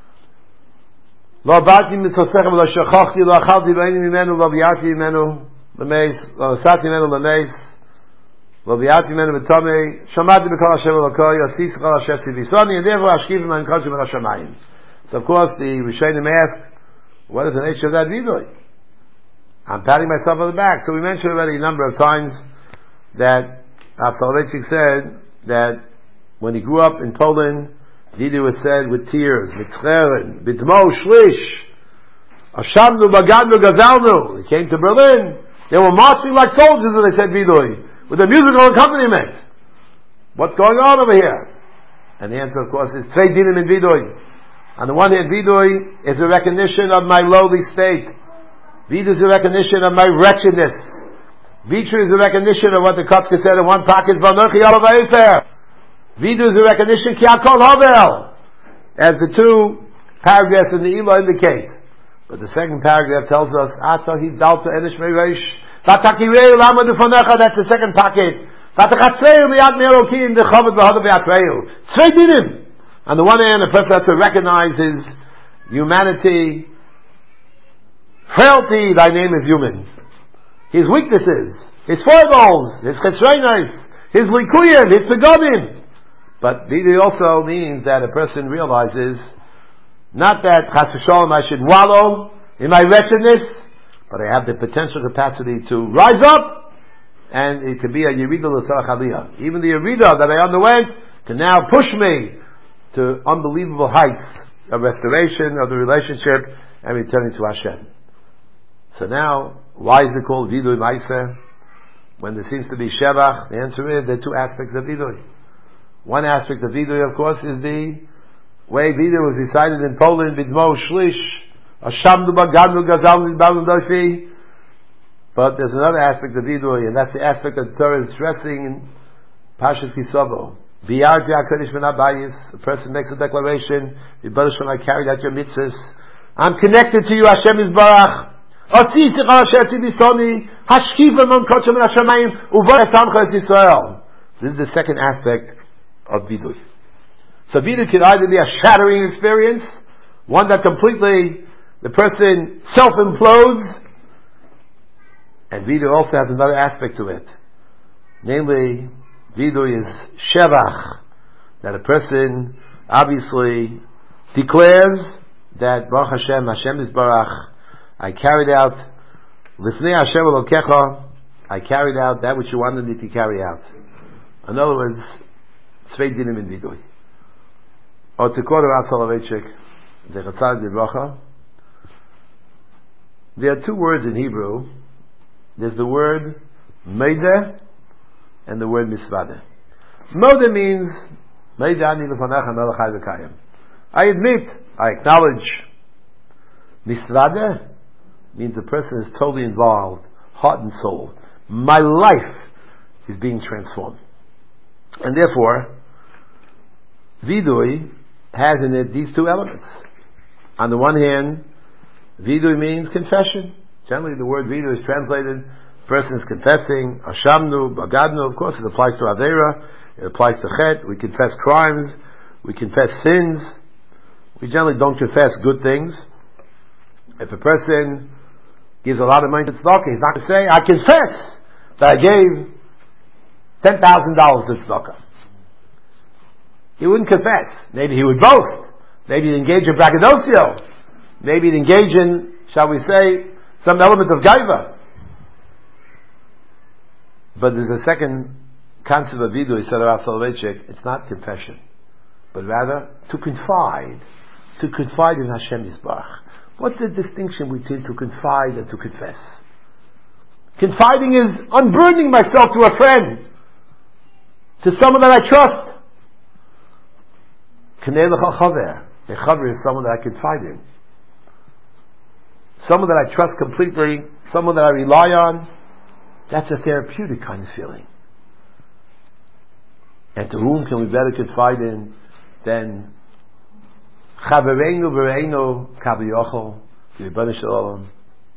לא באתי מתוספך ולא שכחתי, לא אכלתי בעיני ממנו, לא ביארתי ממנו למייס, לא נסעתי ממנו למייס, לא ביארתי ממנו בתומי, שמעתי בכל השם אלוקוי, עשיתי כל אשר ציוויסוני, and therefore אשכיב עם הנקוד שמן השמיים. So of course the Rishonim ask, what is the nature of that vidui? I'm patting myself on the back. So we mentioned already a number of times that Soloveitchik said that when he grew up in Poland, Vidu was said with tears, Mitzcheren, Bidmo, Shlish, Ashamnu, Bagadnu, Gazalnu. They came to Berlin. They were marching like soldiers when they said Vidui, with a musical accompaniment. What's going on over here? And the answer, of course, is Tvei Dinim in Vidui. On the one hand, Vidui is a recognition of my lowly state. Vidu is a recognition of my wretchedness. Vitru is a recognition of what the Kotzke said in one pocket, Vanochi Olav Eifer. Vidu is a recognition, Ki Hakol Havel, as the two paragraphs in the Elo indicate. But the second paragraph tells us, Ata Hi Dalta Enish Meireish, Vatakireu Lama Dufonecha, that's the second pocket. Vatachatzreu Liat Merokim, the Chavod V'Hodav Yatreu. Tzvei Dinim. On the one hand, a person has to recognize his humanity, frailty, thy name is human. His weaknesses, his foibles, his chesronos, his likuyim, his pegodim. But Vidu also means that a person realizes not that chas v'sholom I should wallow in my wretchedness, but I have the potential capacity to rise up, and it can be a yerida l'tzarach aliyah. Even the yerida that I underwent can now push me to unbelievable heights of restoration of the relationship and returning to Hashem. So now, why is it called Vidui Meiser? When there seems to be Shevach, the answer is there are two aspects of Vidui. One aspect of Vidui, of course, is the way Vidui was recited in Poland, Vidmo Shlish, Ashamdu Bagadnu Gazalnu Balu Dofi. But there's another aspect of Vidui, and that's the aspect that the Torah is stressing in Parshas Kisavo. Biyarti HaKadosh Min HaBayis, a person makes a declaration, Yibbar Shem, I carried out your mitzvahs. I'm connected to you, Hashem Yisbarach. Otzi Ticha Asher Tzibisoni, Hashkiva Mon Kodshem Min HaShamayim, Uvar Esamcha Et Yisrael. This is the second aspect of Vidui. So Vidui can either be a shattering experience, one that completely the person self-implodes, and Vidui also has another aspect to it. Namely, Vidui is Shevach, that a person obviously declares that Baruch Hashem, Hashem Yisbarach, I carried out Lifnei Hashem Elokecha, I carried out that which you wanted me to carry out. In other words, Tzvei Dinim in Vidui. Or to quote Rav Soloveitchik, the Chatzar Dibracha, there are two words in Hebrew. There's the word Meideh and the word Misvadeh. Meideh means Meideh ani lefanecha melech chai v'kayim. I admit, I acknowledge. Misvadeh means the person is totally involved, heart and soul. My life is being transformed. And therefore, Vidui has in it these two elements. On the one hand, Vidui means confession. Generally the word Vidui is translated, person is confessing, Ashamnu, Bagadnu, of course it applies to Aveira, it applies to Chet, we confess crimes, we confess sins, we generally don't confess good things. If a person gives a lot of money to tzedakah, he's not going to say, I confess that I gave ten thousand dollars to tzedakah. He wouldn't confess. Maybe he would boast. Maybe he'd engage in braggadocio. Maybe he'd engage in, shall we say, some element of gaiva. But there's a second concept of Vidui, said Rav Soloveitchik, it's not confession, but rather to confide. To confide in Hashem Yisbarach. What's the distinction between to confide and to confess? Confiding is unburdening myself to a friend, to someone that I trust. Knei lecha chaver. A chaver is someone that I confide in. Someone that I trust completely, someone that I rely on. That's a therapeutic kind of feeling. And to whom can we better confide in than Chavereinu v'reinu kaviyochel, Rebbeinu Shalom.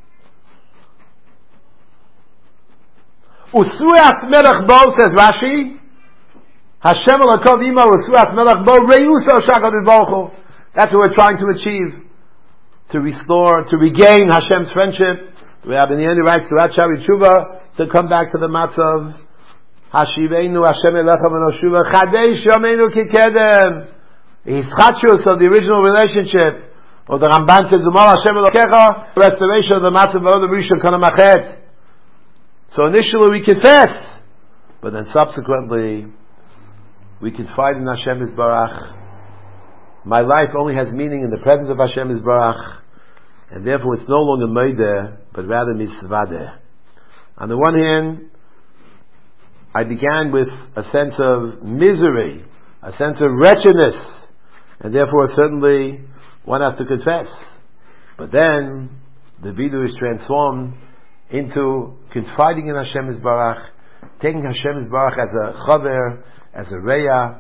Usuat melech bo, says Rashi, Hashem alakov ima usuat melech bo, reuso shakad v'vochel. That's what we're trying to achieve. To restore, to regain Hashem's friendship. Rabbi Niani writes to Shari Tshuva to come back to the matzav. Hashiveinu Hashem elechem v'noshuva, chadesh yameinu kikedem. The hischatshus of the original relationship, or the Ramban says, Hashem Elokecha, restoration of the Matzav V'odem Rishon Kana Machet. So initially we confess, but then subsequently we confide in Hashem Yisbarach. My life only has meaning in the presence of Hashem Yisbarach, and therefore it's no longer Meideh, but rather Misvadeh. On the one hand, I began with a sense of misery, a sense of wretchedness, and therefore certainly one has to confess. But then the Vidui is transformed into confiding in Hashem Yisbarach, taking Hashem Yisbarach as a chaver, as a reya.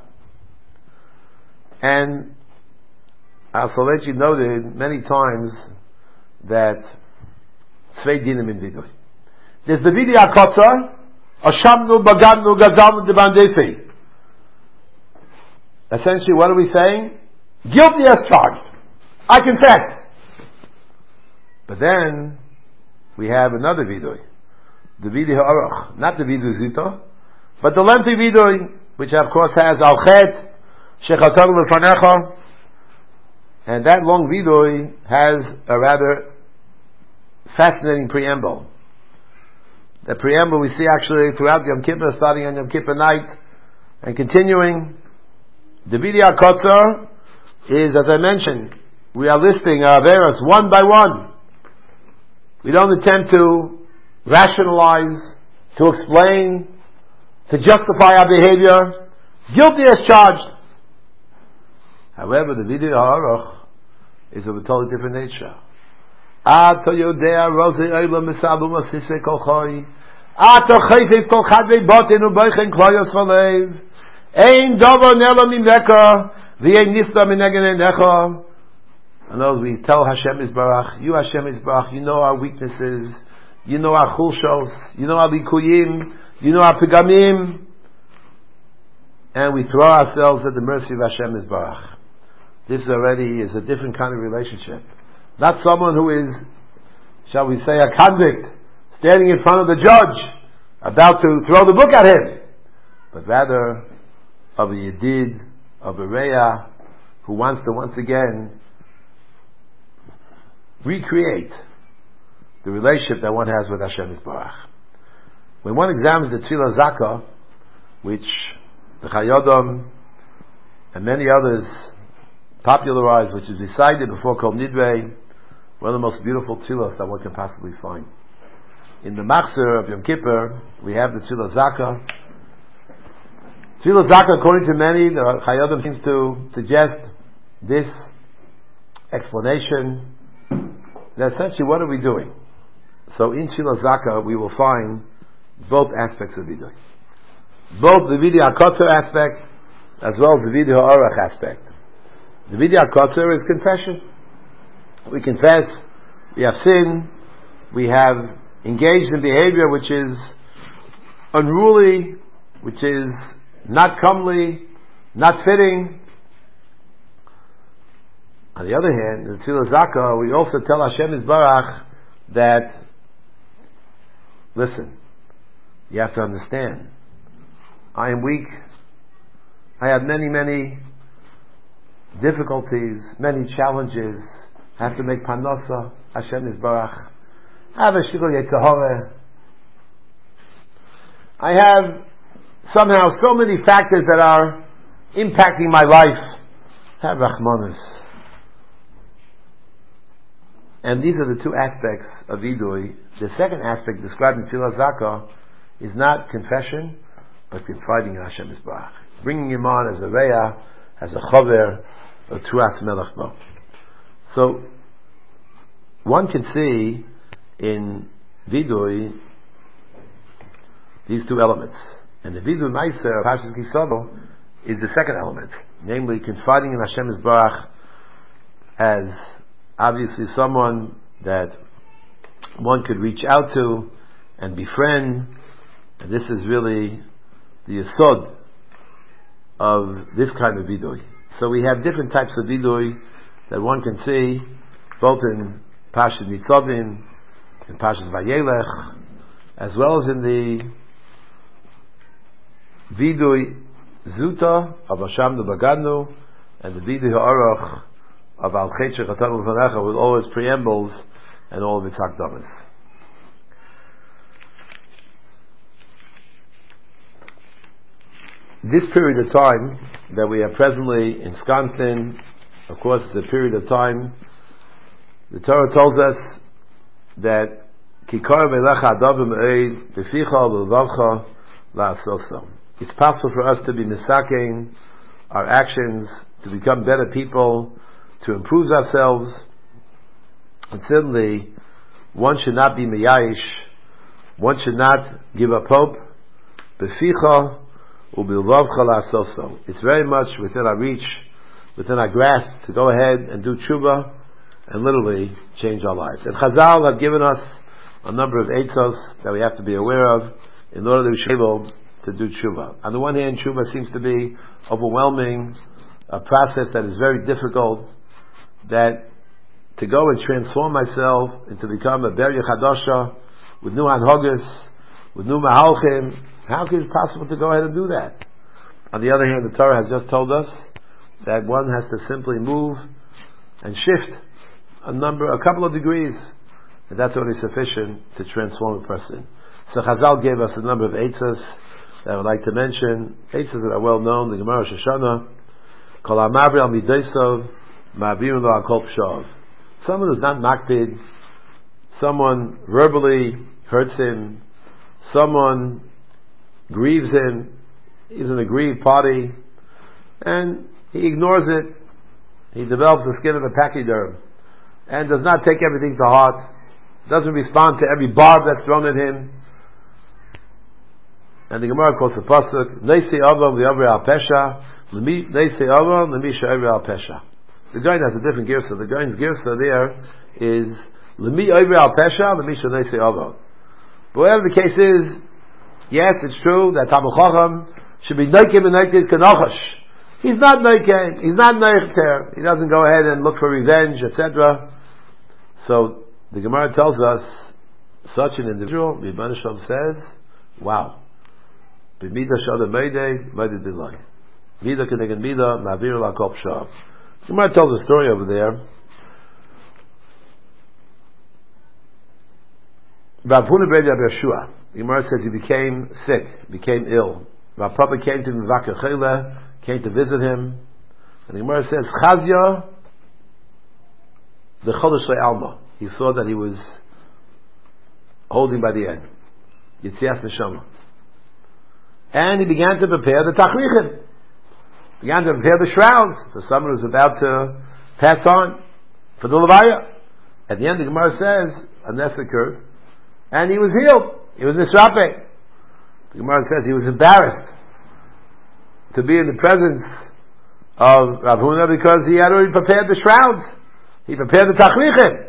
And Al Soloveitchik noted many times that Tzvei Dinim in Vidui. There's the Vidui HaKotzar, Ashamnu, Bagadnu, Gazalnu, Debandefi. Essentially, what are we saying? Guilty as charged. I confess. But then we have another Vidui. The Vidui Ha'aruch. Not the Vidui Zito, but the lengthy Vidui, which of course has Al Chet, Shechatanu L'fanecha. And that long Vidui has a rather fascinating preamble. The preamble we see actually throughout Yom Kippur, starting on Yom Kippur night, and continuing. The Vidui HaKotzar is, as I mentioned, we are listing our Averos one by one. We don't attempt to rationalize, to explain, to justify our behavior, Guilty as charged. However, the Vidui Ha'aruch is of a totally different nature. Ato yodea rozi oilam misabu masise kol choy. Ato chayfev kol chadvei botin u'boichen kloyos v'leiv. Ein dovo nelo mimeka v'yein nista minegen einecha. And as we tell Hashem Yisbarach, you Hashem Yisbarach, you know our weaknesses, you know our chulshos, you know our likuyim, you know our pegamim, and we throw ourselves at the mercy of Hashem Yisbarach. This already is a different kind of relationship. Not someone who is, shall we say, a convict, standing in front of the judge, about to throw the book at him, but rather of a Yedid, of a Reya, who wants to once again recreate the relationship that one has with Hashem Yisbarach. When one examines the Tefillah Zakah, which the Chayodom and many others popularized, which is recited before Kol Nidrei, one of the most beautiful tefillos that one can possibly find. In the Machzor of Yom Kippur, we have the Tefillah Zakah. Tefillah Zakah, according to many, the Chayodom seems to suggest this explanation. That essentially, what are we doing? So in Tefillah Zakah, we will find both aspects of Vidui. Both the Vidui HaKotzer aspect, as well as the Vidui HaAruch aspect. The Vidui HaKotzer is confession. We confess, we have sinned, we have engaged in behavior which is unruly, which is not comely, not fitting. On the other hand, in Tefillah Zakah, we also tell Hashem Yisbarach that, listen, you have to understand, I am weak, I have many, many difficulties, many challenges, I have to make panosa, Hashem Yisbarach, I have a shikol yetzahoreh, I have somehow so many factors that are impacting my life, have rachmanis. And these are the two aspects of Vidui. The second aspect described in Tefillah Zakah is not confession, but confiding in Hashem Yisbarach. Bringing him on as a Reya, as a Chover, a Turas Melech Bo. So, one can see in Vidui these two elements. And the Vidui Meiser of Parshas Kisavo is the second element, namely confiding in Hashem Yisbarach as obviously someone that one could reach out to and befriend, and this is really the yesod of this kind of vidui. So we have different types of vidui that one can see, both in Parshas Nitzavim, in Parshas Vayelech, as well as in the vidui Zuta of Hashem Bagadnu, and the vidui Ha'aruch of Al Chet Shechatanu V'Necha, with all its preambles and all of its hakdamas. This period of time that we are presently ensconced in, of course, is a period of time. The Torah tells us that Kikar Melecha Adavim Eid Beficha L'Vavcha La'asoso. It's possible for us to be misaking our actions, to become better people, to improve ourselves, and certainly one should not be meyayish, one should not give up hope. Beficha u'bilvavcha la'asoso. It's very much within our reach, within our grasp, to go ahead and do tshuva and literally change our lives. And Chazal have given us a number of eitzos that we have to be aware of in order to be able to do tshuva. On the one hand, tshuva seems to be overwhelming, a process that is very difficult, that to go and transform myself and to become a Beria Chadasha with new Hanhogas, with new Mahalchim, how is it possible to go ahead and do that? On the other hand, the Torah has just told us that one has to simply move and shift a number, a couple of degrees, and that's already sufficient to transform a person. So Chazal gave us a number of eitzas that I would like to mention, eitzas that are well known, the Gemara Shoshana, Kol HaMavri Al Midaisov, Ma'avirim Lo HaKol Pshav. Someone who's not makpid, someone verbally hurts him, someone grieves him, he's an aggrieved party, and he ignores it. He develops the skin of a pachyderm, and does not take everything to heart, doesn't respond to every barb that's thrown at him. And the Gemara quotes the pasuk, Neisi Avam v'Yavri al Pesha, Neisi Avam l'Misha Yavri al Pesha. The Gaon has a different girsa. The Gaon's girsa there is L'mi Yavri al Pesha, l'Misha Neisi Avam. But whatever the case is, yes, it's true that Talmid Chacham should be Noikim and Noikim Kenochash. He's not Noikim, he's not Noichter, he doesn't go ahead and look for revenge, et cetera. So, the Gemara tells us, such an individual, Rebbeinu Shalom says, wow. B'mida shada meidei, meidei dilai. Mida keneged mida, ma'avir la'kol pshav. The Gemara tells a story over there. Rav Huna ben Rav Yeshua. The Gemara says he became sick, became ill. Rav Papa came to him, came to visit him. And the Gemara says, Chazya, the Chodesh Alma. He saw that he was holding by the end. Yitzias Neshama. And he began to prepare the Tachrichim. Began to prepare the shrouds for someone who's about to pass on for the Levaya. At the end, the Gemara says, a ness occurred, and he was healed. He was Nisrape. The Gemara says he was embarrassed to be in the presence of Rav Huna because he had already prepared the shrouds. He prepared the Tachrichim.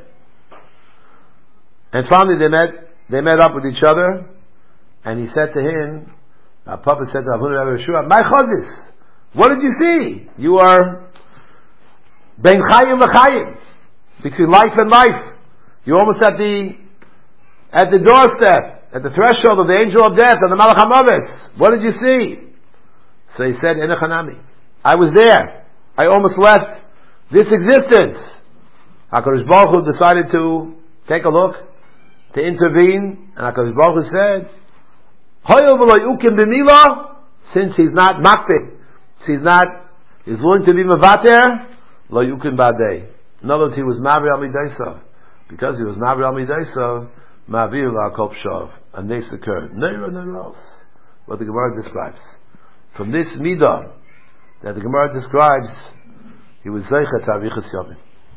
And finally they met, they met up with each other, and he said to him, our Papa said to Rav Huna Rav Yeshua, my Chodis, what did you see? You are Ben Chayim v'Chayim, between life and life. You're almost at the at the doorstep, at the threshold of the angel of death, and the Malach HaMavet. What did you see? So he said, Enech Hanami. I was there. I almost left this existence. HaKadosh Baruch Hu decided to take a look, to intervene, and HaKadosh Baruch Hu said, Hoyel v'lo yukim b'mila, since he's not makpid, he's not, he's willing to be mevater, lo yukim ba'dei. In other words, he was mavir al midaysav. Because he was mavir al midaysav, mavir la'kol pshav. A nes occurred. Neira, neira else. What the Gemara describes. From this midah that the Gemara describes, he was zeichet avichas yomim.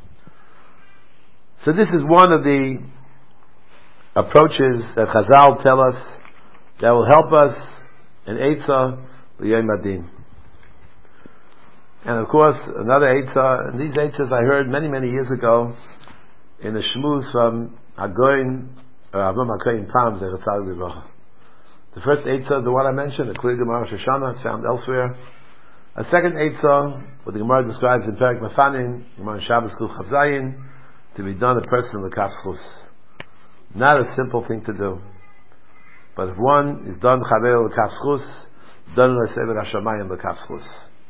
So this is one of the approaches that Chazal tell us that will help us in Eitzah L'Yom Adin. And of course, another Eitzah, and these Eitzahs I heard many, many years ago in a shmuz from Hagoyin, or Avram HaKoyin Pam, Zechatzal L'Bracha. The first Eitzah, the one I mentioned, the Kli Gemara Shoshana, it's found elsewhere. A second Eitzah, what the Gemara describes in Perek Mefanim, Gemara Shabbos Kuf Chav Zayin, to be done a person l'kaf schus. Not a simple thing to do. But if one is done chaver l'kaf schus, done l'sever hashamayim l'kaf schus.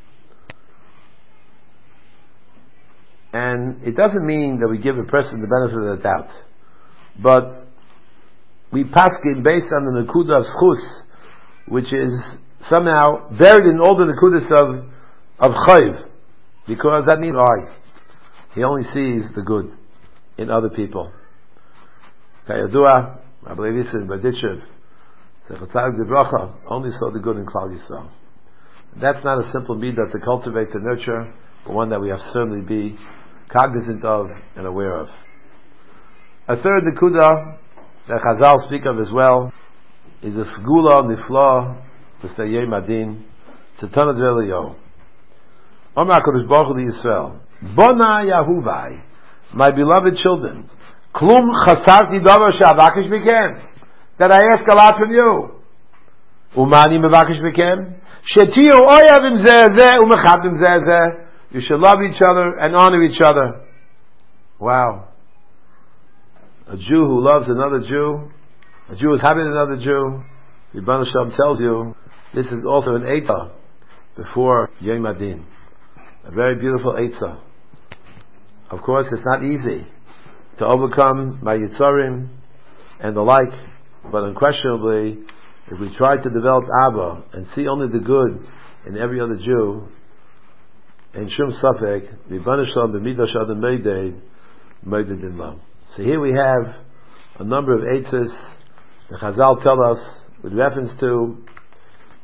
And it doesn't mean that we give a person the benefit of the doubt. But we paskin based on the nekuda of schus, which is somehow buried in all the nekudas of, of chayv. Because that means eye. He only sees the good in other people. Kayadua, I believe this is Baditchev, Zechatzal L'Bracha, only saw the good in Klal Yisrael. That's not a simple midah to cultivate, to nurture, but one that we have to certainly be cognizant of and aware of. A third nekuda that Chazal speak of as well is the Segula Nifla to Yom Adin, Tzitana D'Eliyahu. Omar HaKadosh Baruch Hu Yisrael, Bona Yahuvai, my beloved children, Klum Chasarti Davar Shavakish Mikem, that I ask a lot from you. Umani Mevakish Mikem, Shetiu Oyavim Zeh Umechabim Zeh. You should love each other and honor each other. Wow. A Jew who loves another Jew, a Jew who is having another Jew, Rebbeinu Shalom tells you, this is also an Eitzah before Yom Adin. A very beautiful Eitzah. Of course, it's not easy to overcome my Yitzarim and the like, but unquestionably, if we try to develop Abba and see only the good in every other Jew, in Shum Safek, Rebbeinu Shalom b'midah shadam meidei, meidei din lam. So here we have a number of eitzes that Chazal tell us with reference to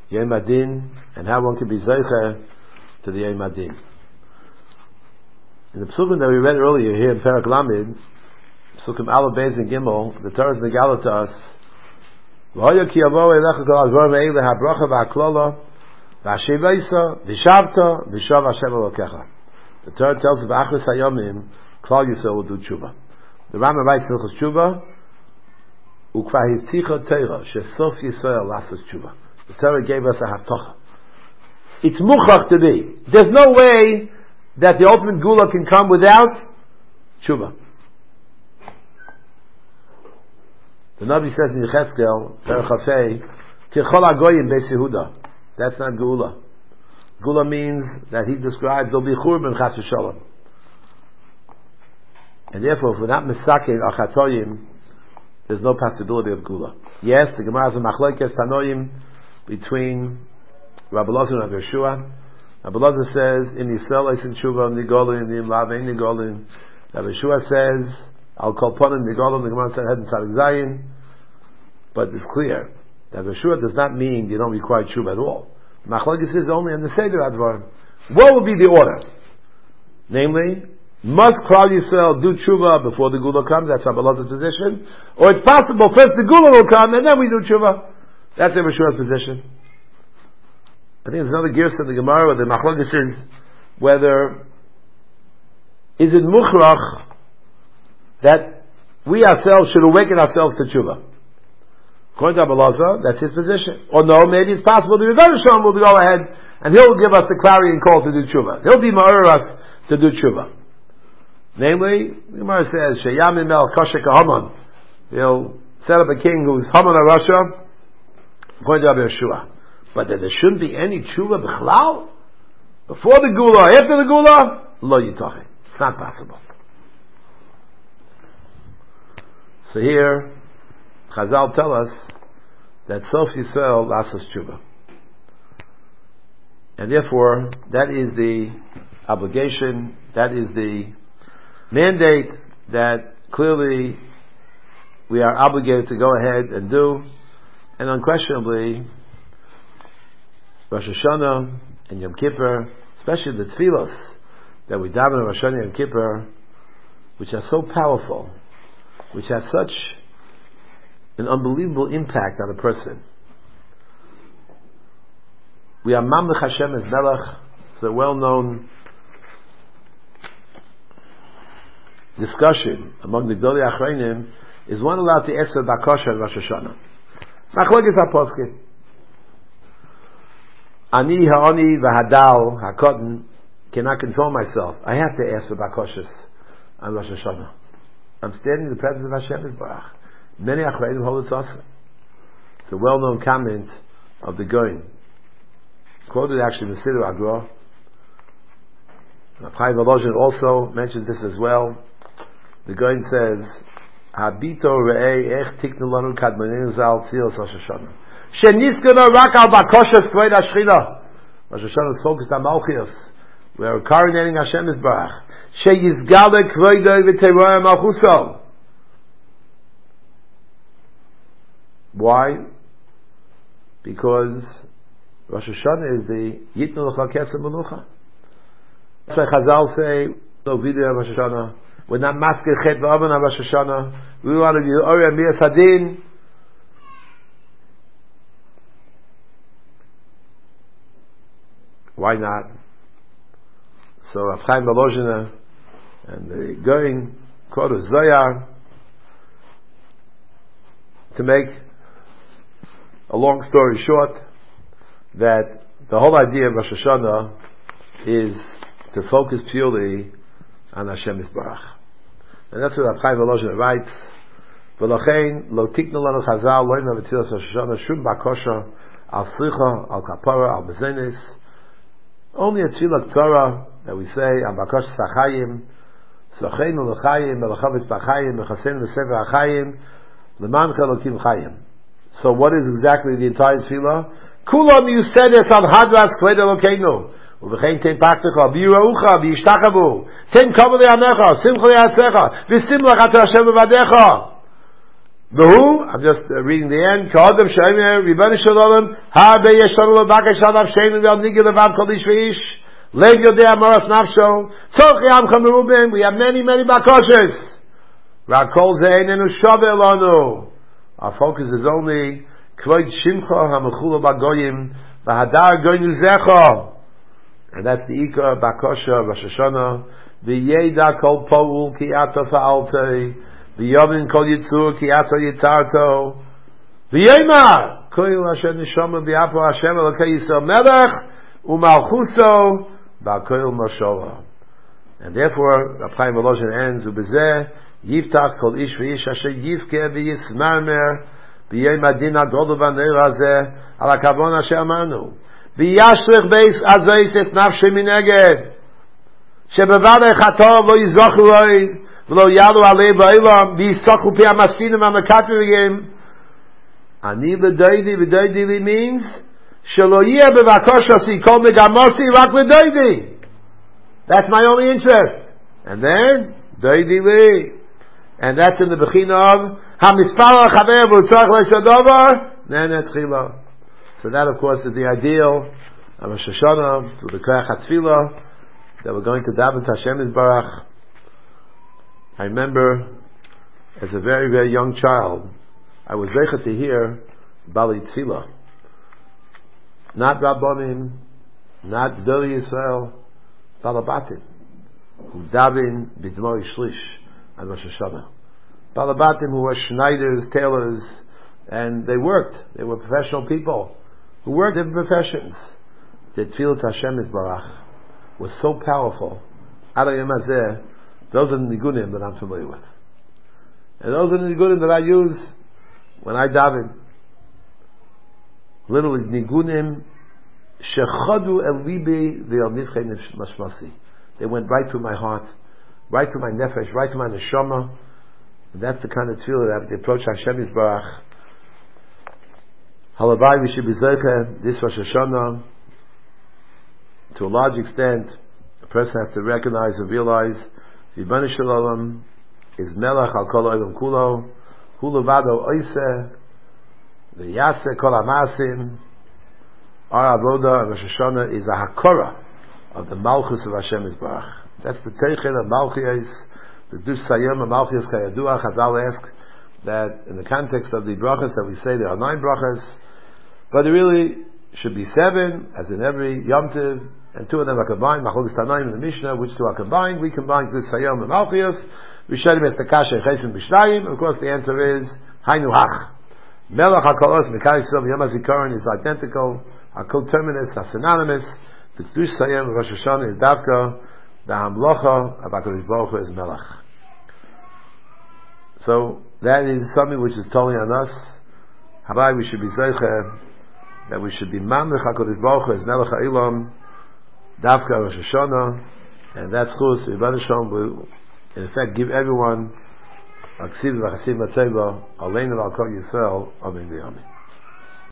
Yom Adin, and how one can be Zeicher to the Yom Adin. In the Psukim that we read earlier here in Perek Lamed, Psukim Aleph Beis and Gimel, the Torah is Megala to us, V'hoya ki yavo elecha kol hazvar me'ele ha'bracha v'ha'klala v'ha'shevaisa v'shavta v'shav Hashem Elokecha. The Torah tells us v'achris hayomim Klal Yisrael will do tshuva. The Rambam writes Hilchos Tshuva, Ukva hivticha Torah shesof Yisrael lasas tshuva. The Torah gave us a haftocha. It's muchach to be. There's no way that the ultimate gula can come without tshuva. The Nabi says in Yechezkel, Perek Chafei, Tichol Agoyim Beis Yehuda. That's not gula. Gula means that he describes there'll be churban chas v'shalom. And therefore, if we're not misaking achatoyim, there's no possibility of gula. Yes, the Gemara has a machlokes tanoim between Rabbi Elazar and Rabbi Yeshua. Rabbi Elazar says, "In Yisrael eisen tshuva nigolin, in lav ein nigolin." Rabbi Yeshua says, "Al kol ponim nigolin." The Gemara said, "Head and tzadik zayin." But it's clear that Rabbi Yeshua does not mean you don't require tshuva at all. Machlokes is only in the seder advar. What would be the order? Namely, must Klal Yisrael do tshuva before the gula comes? That's Rabbi Elazar's position. Or it's possible first the gula will come and then we do tshuva. That's Rabbi Yeshua's position. I think there's another girsa in the Gemara where the machlokes is whether is it mukhrach that we ourselves should awaken ourselves to tshuva. According to Rabbi Elazar, that's his position. Or no, maybe it's possible the Rebbe Shalom will go ahead and he'll give us the clarion call to do tshuva. He'll be ma'or us to do tshuva. Namely, the Gemara says, Sheyamim el kosher kahaman. He'll set up a king who's Haman of Russia, according to Rabbi Yeshua. But that there shouldn't be any tshuva b'chlal? Before the gula, after the gula? Lo yitachin. It's not possible. So here, Chazal tell us that Sof Yisrael lasas tshuva. And therefore, that is the obligation, that is the mandate that clearly we are obligated to go ahead and do. And unquestionably, Rosh Hashanah and Yom Kippur, especially the tefillos that we daven on Rosh Hashanah and Yom Kippur, which are so powerful, which have such an unbelievable impact on a person. We are Mamlech Hashem as Melech. It's a well-known discussion among the Gdolei Achreinim. Is one allowed to answer Bakosha and Rosh Hashanah? Machlokes HaPoskim. Ani ha'oni v'hadal ha'kotten cannot control myself. I have to ask for Bakoshas on Rosh Hashanah. I'm standing in the presence of Hashem Yisbarach. Many Achreinim hold it also. It's a well-known comment of the Goin. Quoted actually in the Siddur Agra. Chaim Volozhin also mentions this as well. The Goin says, Habito re'ei ech tiknu lanu kadmonenu zal tzilas Rosh Hashanah. Sheniskana rak al bakoshas kvod hashchina. Rosh Hashanah is focused on Malchios. We are coronating Hashem Yisbarach. Sheyizgale kvodo v'teroya malchuso. Why? Because Rosh Hashanah is the Yitnu L'cha Kesem Menucha. That's why Chazal say, no video of Rosh Hashanah. We're not masked chet v'avan on Rosh Hashanah. We want to be Orei Miyas Hadin. Why not? So Rav Chaim Volozhin and the going quote of Zohar to make a long story short, that the whole idea of Rosh Hashanah is to focus purely on Hashem Yisbarach. And that's what Rav Chaim Volozhin writes. V'lochein lo tiknu lanu Chazal lo ina v'tzilas Rosh Hashanah shum bakosha al slicha al kapara al bezenis. Only a tefillah Torah that we say al bakosha sachayim socheinu l'chayim v'lechavetz b'chayim v'chaseinu v'sefer ha'chayim l'man chelokim chayim. So what is exactly the entire tefillah? Kulam you said it on hadras kved elokeinu. Uvechein ten paktecha biyurucha biyishtachavu ten kavu le'anecha simcha le'atzecha v'sim lachat Hashem levadecha. Who? I'm just uh, reading the end. K'adam she'omer Ribbono Shel Olam Harbe yesh lanu lebakש al nafsheinu v'al nigel levav kol ish v'ish lev yodei amoras nafsho tzorchi amcha merubim. We have many, many bakoshes. V'akol ze einenu shaveh lanu. Our focus is only Kvod Shimcha HaMechula Bagoyim V'Hadar Goynu Zecha, and that's the Ikar Bakosha Rosh Hashanah. V'Yeda Kol Poul Ki Ato Fa'altei V'Yovin Kol Yitzur Ki Ato Yitzarto V'Yemar Koil Asher Nishama V'Apo Hashem Elokei Yisrael Melech U'Malchuso V'Koil Moshola. And therefore Rav Chaim Volozhin ends U'Bezeh Yiftach Kol Ish V'ish Asher Yivke V'Yismarmer B'yei Madina Godu V'Neir Hazeh Al HaKavon Asher Amanu V'Yashrich Beis Azois Et Nafshe Mineged Shebevadei Chato Lo Yizochu Loi V'Lo Yalu Alei Ba'olam V'Yisochu Pi HaMasfinim HaMekatvirigim. Ani V'Doidi V'Doidi means Shelo Yeh B'Vakoshasi Kol Megamosi Rak V'Doidi. That's my only interest. And then Doidi Li, and that's in the Bechina of HaMispar HaChaver V'Utzach Le'Shadovar Nenet Chila. So that, of course, is the ideal of Rosh Hashanah, through the Koach HaTfilah, that we're going to daven to Hashem Yisbarach. I remember, as a very, very young child, I was zeichet to hear Bali Tfilah. Not Rabbonim, not Gdolei Yisrael, Balabatim, who daven b'dmoi shlish on Rosh Hashanah. Balabatim who were schneiders, tailors, and they worked. They were professional people who worked in professions. The Tfilah to Hashem Yisbarach was so powerful. Ad hayom hazeh, those are the nigunim that I'm familiar with. And those are the nigunim that I use when I daven. Literally, nigunim shechadu el libi ve'el nifchei mashmasi. They went right through my heart, right through my nefesh, right through my neshama. And that's the kind of tefillah that we approach Hashem Yisbarach. Halavai, we should be zeicha this Rosh Hashanah. To a large extent, a person has to recognize and realize Ribbono Shel Olam is Melech al Kol Olam Kulo, Hu Levado Oiseh, V'Yaseh Kol HaMaasim. Our avoda of Rosh Hashanah is a hakora of the Malchus of Hashem Yisbarach. That's the Teichel of Malchus, the Dus Sayom of Malchus Kayadua. Chazal ask that in the context of the brachas that we say there are nine brachas, but there really should be seven, as in every Yom Tov, and two of them are combined. Machlokes Tanaim in the Mishnah, which two are combined? We combine Dus Sayom and Malchus. We should have Kasha Chesim B'Shnayim. Of course, the answer is Hainu Hach. Melech HaKolos Mikal Yisrael Yom HaZikaron is identical. Are coterminous, are synonymous. The Kedush Sayem of Rosh Hashanah is Davka. The Hamlocha of HaKadosh Baruch Hu is Melech. So that is something which is totally on us. How we should be zeicha that we should be Mamlech HaKadosh Baruch Hu as Melech HaOlam Davka Rosh Hashanah, and that's chus. Ribbono Shel Olam will in effect give everyone Aksiv V'Chasim Matzeva Aleinu V'Al Kol Yisrael Amen V'Amen.